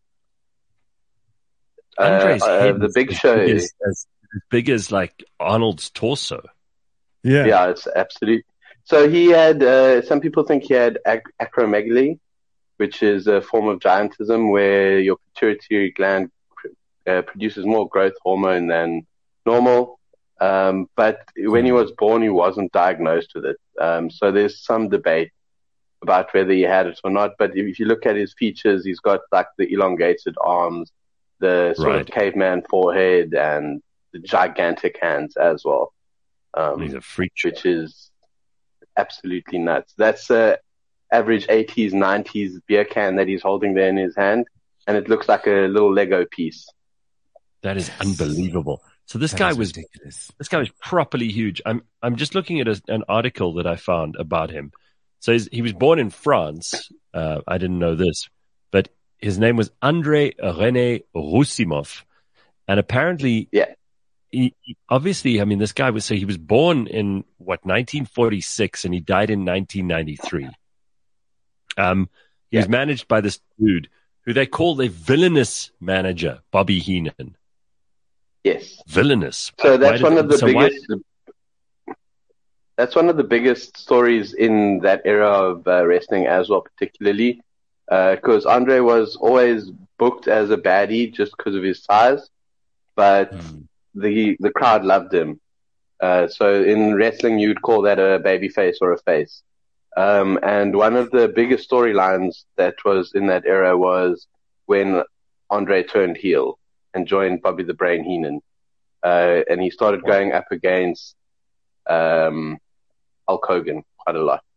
uh, Andre's uh, head the is Big as Show, big as, as, as big as like Arnold's torso. Yeah. yeah, it's absolute. So he had, uh, some people think he had ac- acromegaly, which is a form of giantism where your pituitary gland uh, produces more growth hormone than normal. Um, but when he was born, he wasn't diagnosed with it. Um, so there's some debate about whether he had it or not. But if you look at his features, he's got like the elongated arms, the sort Right. of caveman forehead, and the gigantic hands as well. Um, He's a freak show. which is absolutely nuts. That's a average eighties, nineties beer can that he's holding there in his hand, and it looks like a little Lego piece. That is unbelievable. So this That guy is was ridiculous. this guy was properly huge. I'm I'm just looking at a, an article that I found about him. So he's, he was born in France. Uh, I didn't know this, but his name was André René Roussimoff, and apparently, Yeah. he, he- obviously, I mean, this guy was so he was born in what nineteen forty-six, and he died in nineteen ninety-three. Um, he was Yeah. managed by this dude who they call the villainous manager, Bobby Heenan. Yes. Villainous. So Why that's did- one of the so why- biggest. That's one of the biggest stories in that era of uh, wrestling as well, particularly because Andre was always booked as a baddie just because of his size, but Mm. the the crowd loved him. Uh, so in wrestling, you'd call that a baby face or a face. Um, and one of the biggest storylines that was in that era was when Andre turned heel and joined Bobby the Brain Heenan. Uh, and he started going up against um, Hulk Hogan quite a lot.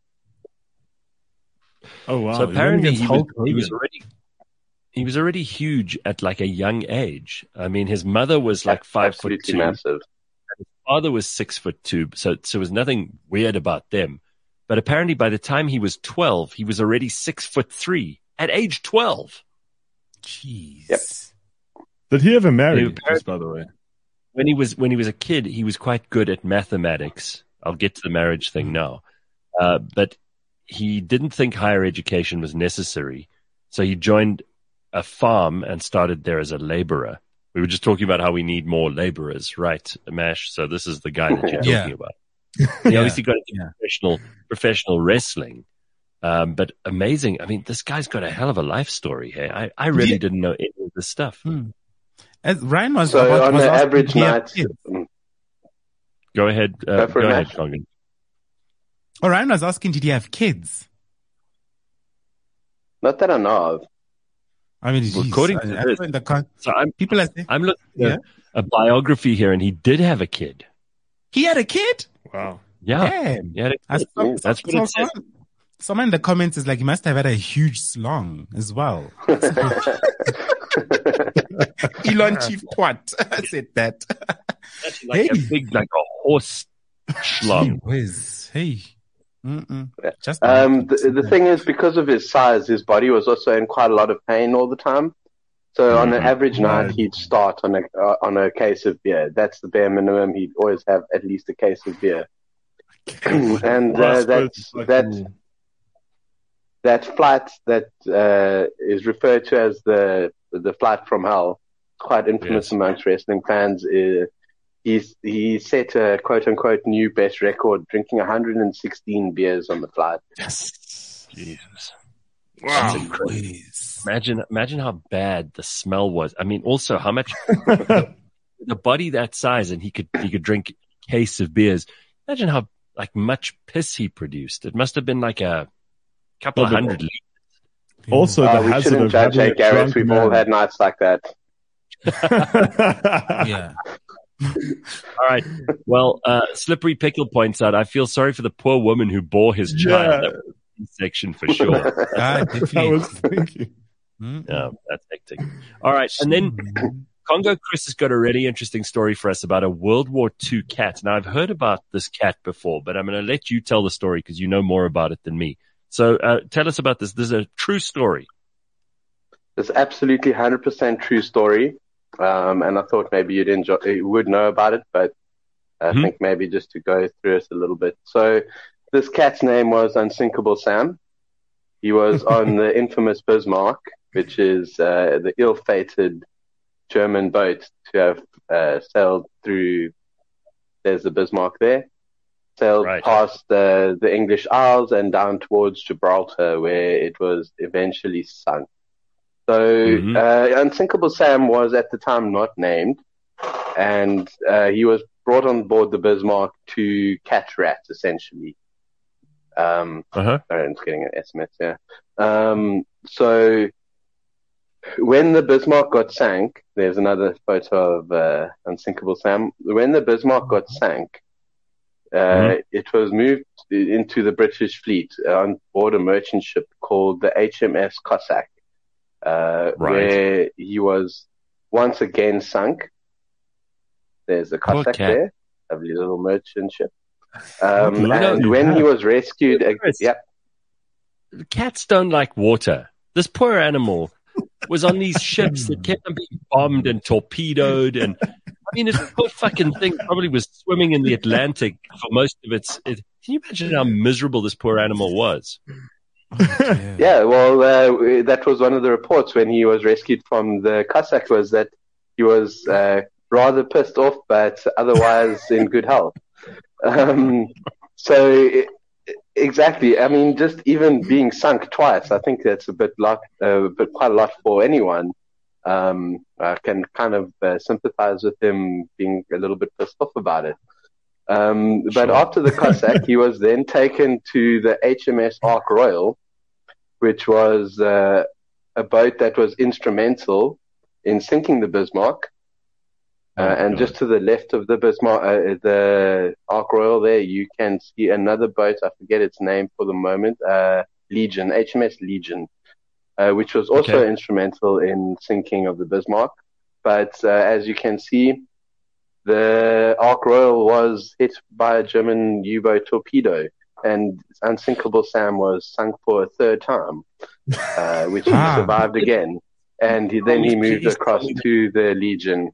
Oh wow. So He went apparently against he was, Hulk he was Hogan. already he was already huge at like a young age. I mean, his mother was like five foot Absolutely two. massive. His father was six foot two. So so there was nothing weird about them. But apparently, by the time he was twelve, he was already six foot three at age twelve. Jeez. Yep. Did he ever He marry? apparently- Just by the way. When he was when he was a kid, he was quite good at mathematics. I'll get to the marriage thing now, uh, but he didn't think higher education was necessary, so he joined a farm and started there as a laborer. We were just talking about how we need more laborers, right, Mash? So this is the guy that you're Yeah. talking about. He Yeah. obviously got into Yeah. professional professional wrestling, um, but amazing. I mean, this guy's got a hell of a life story. Hey, I, I really Yeah. didn't know any of this stuff. As Ryan was So about, on was an asking, average do you have night, kids? mm, Go ahead, uh, Go for go it, ahead, Mash. Congan. Oh, Ryan was asking, did you have kids? not that I know of. I mean, geez, according I- to I this, find the con- so I'm people are saying I'm looking Yeah. at a biography here, and he did have a kid. he had a kid. Wow. Yeah, Damn. he had a I kid. saw- That's saw- what it saw- says. Someone in the comments is like, he must have had a huge slong as well. Elon Chief Quat said that. That's like a Hey. big, like a horse schlong. Whiz. Hey. Mm-mm. Just Um, the, the thing is, because of his size, his body was also in quite a lot of pain all the time. So on an Mhm. average night, Right. he'd start on a uh, on a case of beer. That's the bare minimum. He'd always have at least a case of beer. and Well, I uh, suppose that's it's like- that that flight that uh, is referred to as the the flight from hell, quite infamous Yes. amongst wrestling fans. Uh, he's he set a quote unquote new best record, drinking one hundred sixteen beers on the flight. Yes. Jesus. Wow. That's incredible. Whiz. Imagine, imagine how bad the smell was. I mean, also how much the body that size, and he could he could drink a case of beers. Imagine how like much piss he produced. It must have been like a couple No, of but- hundred liters. Also, Uh, the we hazard shouldn't of judge having Hey a Garrett. drunk We've man. all had nights like that. Yeah. All right. Well, uh, Slippery Pickle points out, I feel sorry for the poor woman who bore his child. Yeah. That was a section for sure. Ah, I definitely. was thinking. Mm-mm. Yeah, that's hectic. All right. And then Congo Chris has got a really interesting story for us about a World War Two cat. Now, I've heard about this cat before, but I'm going to let you tell the story because you know more about it than me. So uh, tell us about this. This is a true story. It's absolutely one hundred percent true story. Um, and I thought maybe you'd enjoy, you would know about it, but I Mhm. think maybe just to go through it a little bit. So this cat's name was Unsinkable Sam. He was on the infamous Bismarck, which is uh, the ill-fated German boat to have uh, sailed through. There's the Bismarck there. Sailed Right. past uh, the English Isles and down towards Gibraltar, where it was eventually sunk. So Mhm. uh, Unsinkable Sam was at the time not named, and uh, he was brought on board the Bismarck to catch rats, essentially. Um, Uh-huh. Sorry, I'm just getting an S M S here. Um, so when the Bismarck got sank, there's another photo of uh, Unsinkable Sam. When the Bismarck got sank, uh, Mhm. it was moved into the British fleet on board a merchant ship called the H M S Cossack, uh, Right. where he was once again sunk. There's the Poor Cossack cat. there, lovely little merchant ship. Um, luck and you when he have. was rescued, uh, Chris. yeah, Cats don't like water. This poor animal was on these ships that kept on being bombed and torpedoed. And I mean, this poor fucking thing probably was swimming in the Atlantic for most of its. It, can you imagine how miserable this poor animal was? Yeah. Yeah, well, uh, that was one of the reports when he was rescued from the Cossack, was that he was uh, rather pissed off, but otherwise in good health. Um, so it, exactly, I mean, just even being sunk twice, I think that's a bit lot, uh, but quite a lot for anyone. Um, I can kind of uh, sympathize with him being a little bit pissed off about it. Um, but Sure. after the Cossack, he was then taken to the H M S Ark Royal, which was uh, a boat that was instrumental in sinking the Bismarck. Uh, Oh, and God. just to the left of the Bismarck, uh, the Ark Royal there, you can see another boat. I forget its name for the moment. Uh, Legion, H M S Legion, uh, which was also Okay. instrumental in sinking of the Bismarck. But uh, as you can see, the Ark Royal was hit by a German U-boat torpedo, and Unsinkable Sam was sunk for a third time, uh, which he Ah. survived again. And he, then he moved Please across tell me that- to the Legion.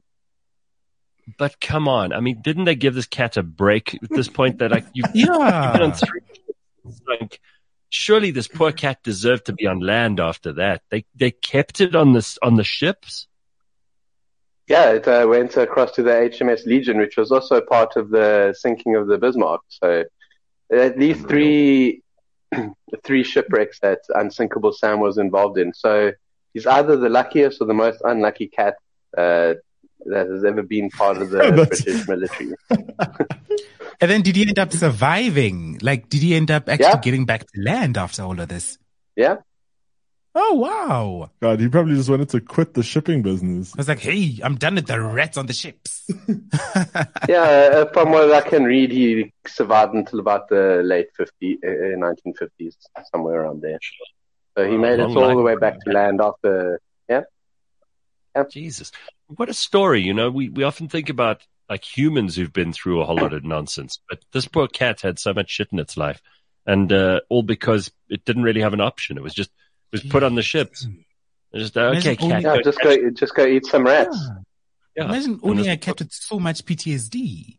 But come on, I mean, didn't they give this cat a break at this point? That like you, you've been on Yeah. three ships, like surely this poor cat deserved to be on land after that. They they kept it on this on the ships. Yeah, it uh, went across to the H M S Legion, which was also part of the sinking of the Bismarck. So at least three three shipwrecks that Unsinkable Sam was involved in. So he's either the luckiest or the most unlucky cat uh, that has ever been part of the That's- British military. And then did he end up surviving? Like, did he end up actually Yeah. getting back to land after all of this? Yeah. Oh, wow. God, he probably just wanted to quit the shipping business. I was like, hey, I'm done with the rats on the ships. Yeah, uh, from what I can read, he survived until about the late fifties, uh, nineteen fifties, somewhere around there. So he made it Long all life. the way back to land after, yeah. Jesus, what a story! You know, we we often think about like humans who've been through a whole lot of nonsense, but this poor cat had so much shit in its life, and uh, all because it didn't really have an option. It was just it was put on the ships. It was just uh, okay, Imagine cat. only- Yeah, go just catch- go, just go eat some rats. yeah. Imagine And owning this- a cat with so much P T S D.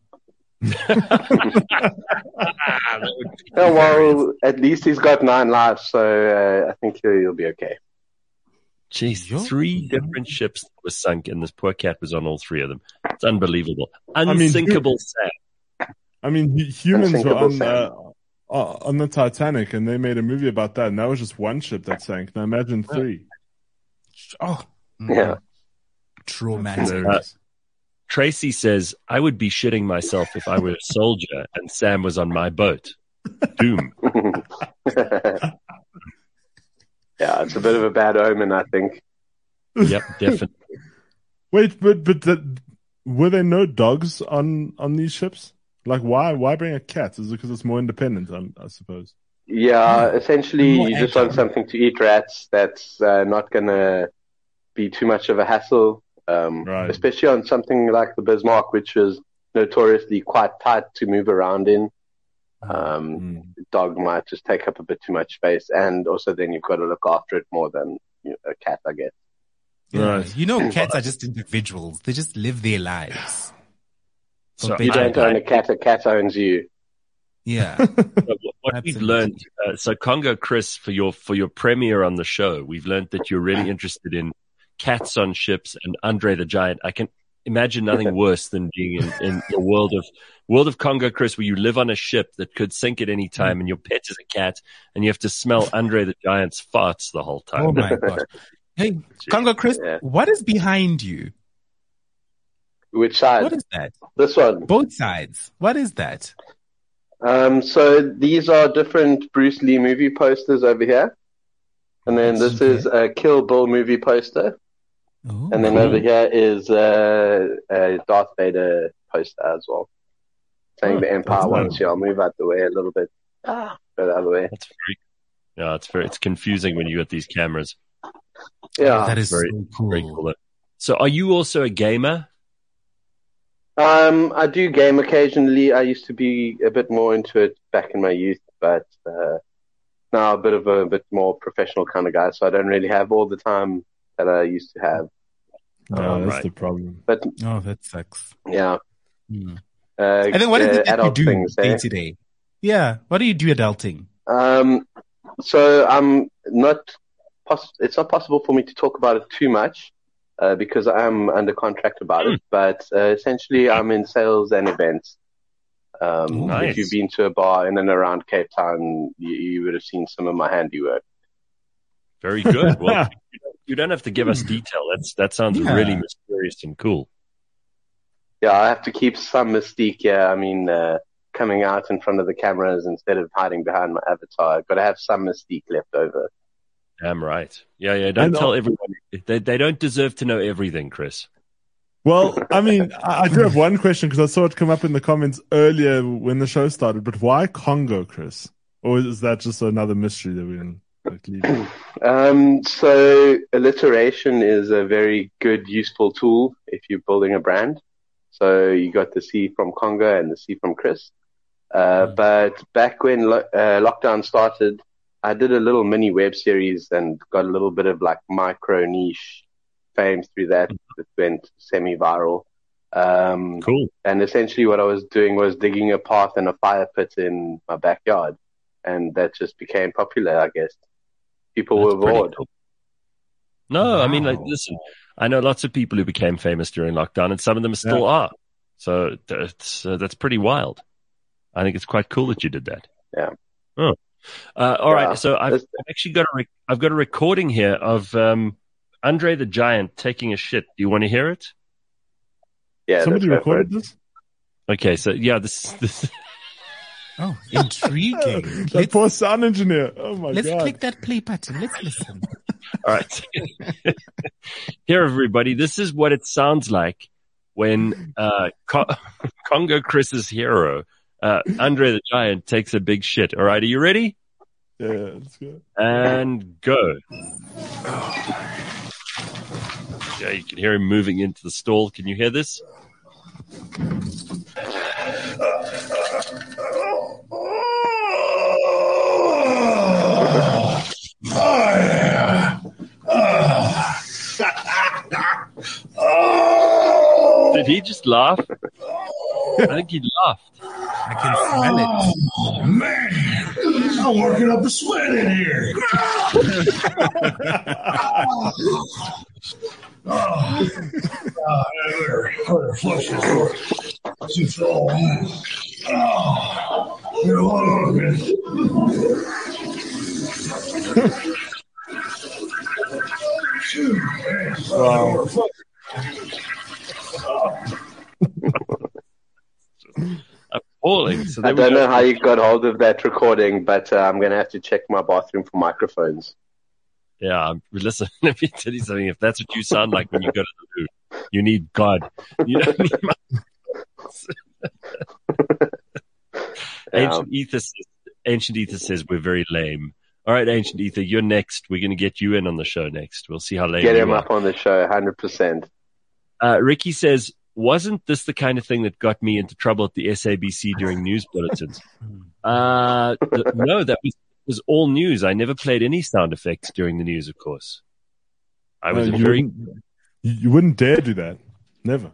That would be Oh, hilarious. well, at least he's got nine lives, so uh, I think he'll, he'll be okay. Jeez, Yo. three different ships were sunk, and this poor cat was on all three of them. It's unbelievable. mean, Unsinkable Sam. I mean, hu- humans were Unsinkable on Sam. uh, uh, on the Titanic, and they made a movie about that, and that was just one ship that sank. Now imagine three. Oh, mm, Yeah. traumatic. Hilarious. Tracy says, I would be shitting myself if I were a soldier and Sam was on my boat. Doom. Yeah, it's a bit of a bad omen, I think. Yep, definitely. Wait, but but the, were there no dogs on on these ships? Like, why why bring a cat? Is it because it's more independent? I'm, I suppose. Yeah, Yeah. essentially, More you just want agile. something to eat rats that's uh, not going to be too much of a hassle, um, Right. especially on something like the Bismarck, which is notoriously quite tight to move around in. Um, Mm. Dog might just take up a bit too much space, and also then you've got to look after it more than you know, a cat, I guess. Yeah. Right. You know, cats are just individuals. They just live their lives. So You I- don't own a cat, a cat owns you. Yeah. So what we've Absolutely. learned, uh, so Congo Chris, for your for your premiere on the show, we've learned that you're really interested in cats on ships and Andre the Giant. I can imagine nothing worse than being in, in the world of world of Congo Chris, where you live on a ship that could sink at any time, and your pet is a cat, and you have to smell Andre the Giant's farts the whole time. Oh my gosh. Hey, Congo Chris, Yeah. what is behind you? Which side? What is that? This one. Both sides. What is that? Um, so these are different Bruce Lee movie posters over here. And then this Okay. is a Kill Bill movie poster. Oh, And then Cool. over here is uh, a Darth Vader poster as well. Saying Oh, the Empire that's wants nice. you. I'll move out the way a little bit. Ah, go the other way. That's very, yeah, it's very, it's confusing when you got these cameras. Yeah. that is very- so cool. Very cool. So, are you also a gamer? Um, I do game occasionally. I used to be a bit more into it back in my youth, but uh, now a bit of a, a bit more professional kind of guy. So I don't really have all the time that I used to have. No, Oh, that's right. the problem. But Oh, that sucks. yeah, Hmm. uh, And then what is uh, it that you adult do things, eh? day to day? Yeah. What do you do adulting? Um, so I'm not. Poss- it's not possible for me to talk about it too much uh, because I'm under contract about it. But uh, essentially, I'm in sales and events. Um, Nice. If you've been to a bar in and around Cape Town, you, you would have seen some of my handiwork. Very good. Well, you don't have to give us detail. That's that sounds Yeah. really mysterious and cool. Yeah, I have to keep some mystique. Yeah, I mean, uh, coming out in front of the cameras instead of hiding behind my avatar. I've got to have some mystique left over. Damn right. Yeah, yeah. Don't And tell al- everyone. They they don't deserve to know everything, Chris. Well, I mean, I, I do have one question because I saw it come up in the comments earlier when the show started. But why Congo, Chris? Or is that just another mystery that we can like, leave? Um, so alliteration is a very good, useful tool if you're building a brand. So you got the C from Congo and the C from Chris. Uh, but back when lo- uh, lockdown started, I did a little mini web series and got a little bit of like micro niche fame through that. That went semi-viral. Um, Cool. and essentially what I was doing was digging a path and a fire pit in my backyard. And that just became popular, I guess. People That's were pretty bored. cool. No, I mean, like, Wow. listen, I know lots of people who became famous during lockdown, and some of them still are. So that's uh, that's pretty wild. I think it's quite cool that you did that. Yeah. Oh. Uh, all right. Yeah. So I've That's- I've actually got a rec- I've got a recording here of um, Andre the Giant taking a shit. Do you want to hear it? Yeah, Somebody let's go for recorded it. this? Okay. So yeah, this this. Oh, intriguing. That let's poor sound engineer. Oh my let's god. click that play button. Let's listen. All right. Here, everybody, this is what it sounds like when uh, Co- Congo Chris's hero, uh, Andre the Giant, takes a big shit. All right, are you ready? Yeah, let's go. And go. Yeah, you can hear him moving into the stall. Can you hear this? Did he just laugh? I think he laughed. I can smell it. Oh, man. I'm working up a sweat in here. oh, oh, I better, better flush this door. Too full. Oh, here, hold on a minute. Phew, man. Wow. Appalling. So I there we don't go. know how you got hold of that recording, but uh, I'm going to have to check my bathroom for microphones. Yeah, listen, let me tell you something. If that's what you sound like when you go to the loo, you need God. You don't need my... Ancient Ether says, Ancient Ether says we're very lame. All right, Ancient Ether, you're next. We're going to get you in on the show next. We'll see how lame Get you him are. up on the show, one hundred percent. Uh, Ricky says, wasn't this the kind of thing that got me into trouble at the S A B C during news bulletins? Uh, th- no, that was, was all news. I never played any sound effects during the news, of course. I was No, a you, very... wouldn't, you wouldn't dare do that. Never.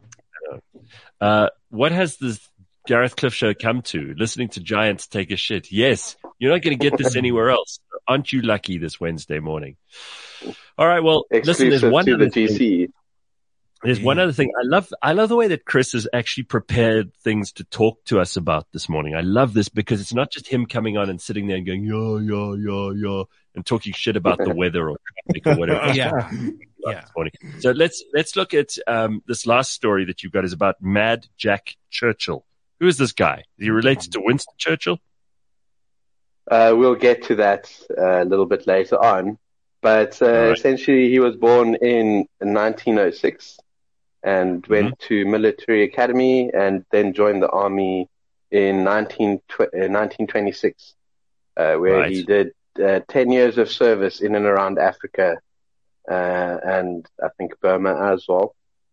Uh, what has this Gareth Cliff show come to? Listening to giants take a shit. Yes, you're not going to get this anywhere else. Aren't you lucky this Wednesday morning? All right, well, listen, there's Exclusive one to other the G thing. C. There's one other thing. I love, I love the way that Chris has actually prepared things to talk to us about this morning. I love this because it's not just him coming on and sitting there and going, yeah, yeah, yeah, yeah, and talking shit about the weather or traffic or whatever. Yeah. Yeah. This morning. So let's, let's look at, um, this last story that you've got is about Mad Jack Churchill. Who is this guy? Is he related to Winston Churchill? Uh, we'll get to that uh, a little bit later on. But uh, right. essentially, he was born in nineteen oh six and Mm-hmm. went to military academy and then joined the army in nineteen twenty-six, uh, where Right. he did uh, ten years of service in and around Africa uh, and I think Burma as well.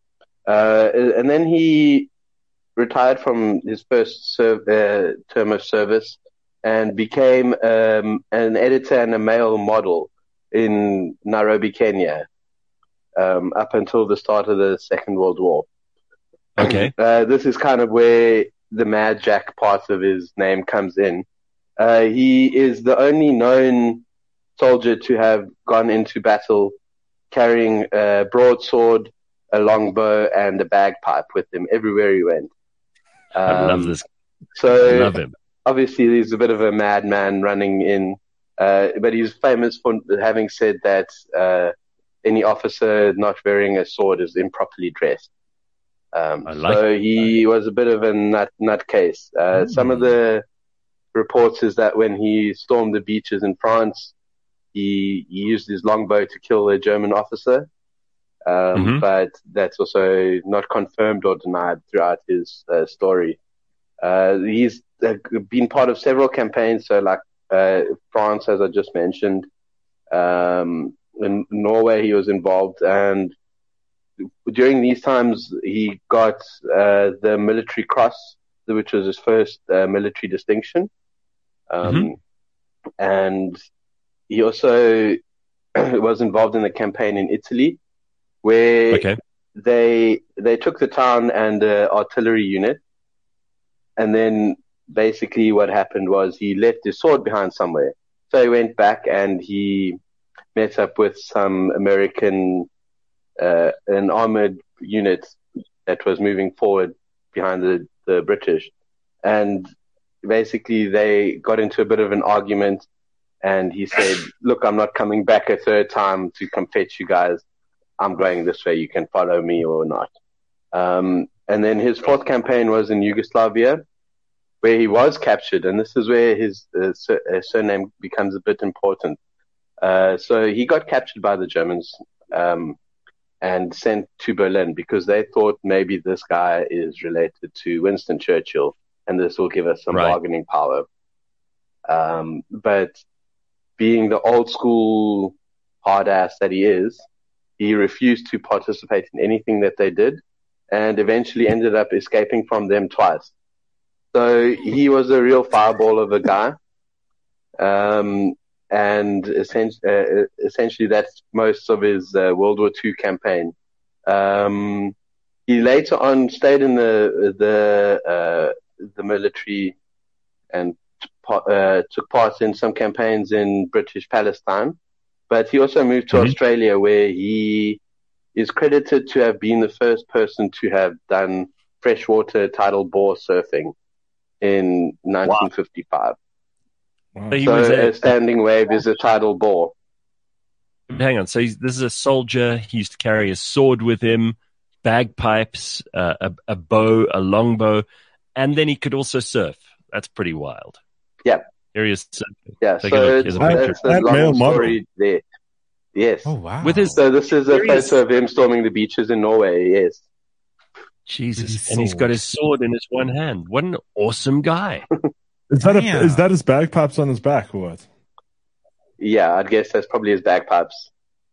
Uh, and then he retired from his first serv- uh, term of service and became um, an editor and a male model in Nairobi, Kenya, um, up until the start of the Second World War. Okay. Uh, this is kind of where the Mad Jack part of his name comes in. Uh, he is the only known soldier to have gone into battle carrying a broadsword, a longbow, and a bagpipe with him everywhere he went. Um, I love this. So I love him. obviously, he's a bit of a madman running in, uh, but he's famous for having said that uh, any officer not wearing a sword is improperly dressed. Um, I like so it. he was a bit of a nut nutcase. Uh, Mm. Some of the reports is that when he stormed the beaches in France, he, he used his longbow to kill a German officer. Um, Mhm. But that's also not confirmed or denied throughout his uh, story. Uh, he's uh, been part of several campaigns, so like uh, France, as I just mentioned. Um, in Norway, he was involved, and during these times, he got uh, the Military Cross, which was his first uh, military distinction. Um, Mhm. And he also was involved in a campaign in Italy, where Okay. they they took the town and the artillery unit, and then basically what happened was he left his sword behind somewhere. So he went back and he met up with some American, uh, an armored unit that was moving forward behind the, the British. And basically they got into a bit of an argument, and he said, look, I'm not coming back a third time to come fetch you guys. I'm going this way. You can follow me or not. Um, and then his fourth campaign was in Yugoslavia, where he was captured. And this is where his uh, sur- uh, surname becomes a bit important. Uh, so he got captured by the Germans um, and sent to Berlin because they thought maybe this guy is related to Winston Churchill and this will give us some Right. bargaining power. Um, but being the old school hard ass that he is, he refused to participate in anything that they did and eventually ended up escaping from them twice. So he was a real fireball of a guy. Um, and essentially, uh, essentially that's most of his uh, World War Two campaign. Um, he later on stayed in the the uh, the military and uh, took part in some campaigns in British Palestine, but he also moved to Mhm. Australia, where he is credited to have been the first person to have done freshwater tidal bore surfing in nineteen fifty-five. Wow. So he So was a, a standing wave is a tidal bore. hang on. So he's, this is a soldier. He used to carry a sword with him, bagpipes, uh, a, a bow, a longbow, and then he could also surf. That's pretty wild. Yeah. Here he is surfing. Yeah, Take a so look. it's, Here's a picture. that's a And male long model. story there. Yes. Oh, wow. With his- So this is a Serious- photo of him storming the beaches in Norway, yes. Jesus. his And he's got sword. his sword in his one hand. What an awesome guy. Is that, a, Damn. is that his bagpipes on his back or what? Yeah, I'd guess that's probably his bagpipes.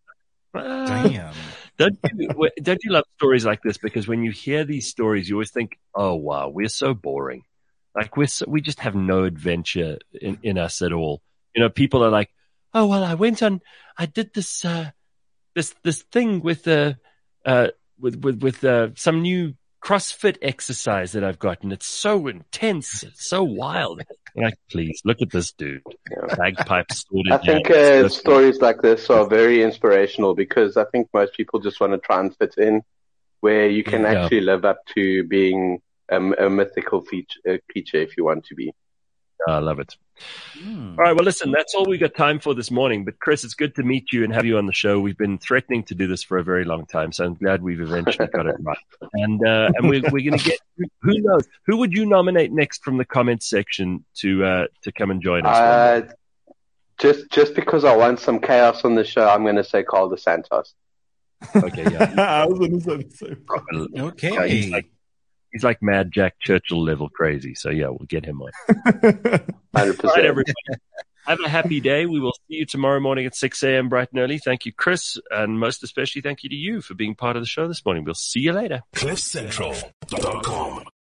Ah, Damn. Don't you, w- don't you love stories like this? Because when you hear these stories, you always think, oh, wow, we're so boring. Like we're so, we just have no adventure in, in us at all. You know, people are like, oh, well, I went on, I did this, uh, this, this thing with, uh, uh, with, with, with, uh, some new CrossFit exercise that I've got, and it's so intense. It's so wild. I'm like, please look at this dude. Yeah. Bagpipes sorted I think out. uh, Surfing. stories like this are very inspirational because I think most people just want to try and fit in where you can Yeah. actually live up to being a, a mythical feature, a creature if you want to be. I love it. Hmm. All right. Well, listen, that's all we got time for this morning. But Chris, it's good to meet you and have you on the show. We've been threatening to do this for a very long time, so I'm glad we've eventually got it right. And uh, and we're we're going to get who knows who would you nominate next from the comments section to uh, to come and join us? Uh, just just because I want some chaos on the show, I'm going to say Carl DeSantos. Okay, yeah. I was going to say the same. Proper- Okay. yeah, he's like he's like Mad Jack Churchill level crazy. So yeah, we'll get him on. one hundred percent. All right, everybody. Have a happy day. We will see you tomorrow morning at six a.m. bright and early. Thank you, Chris, and most especially thank you to you for being part of the show this morning. We'll see you later. cliff central dot com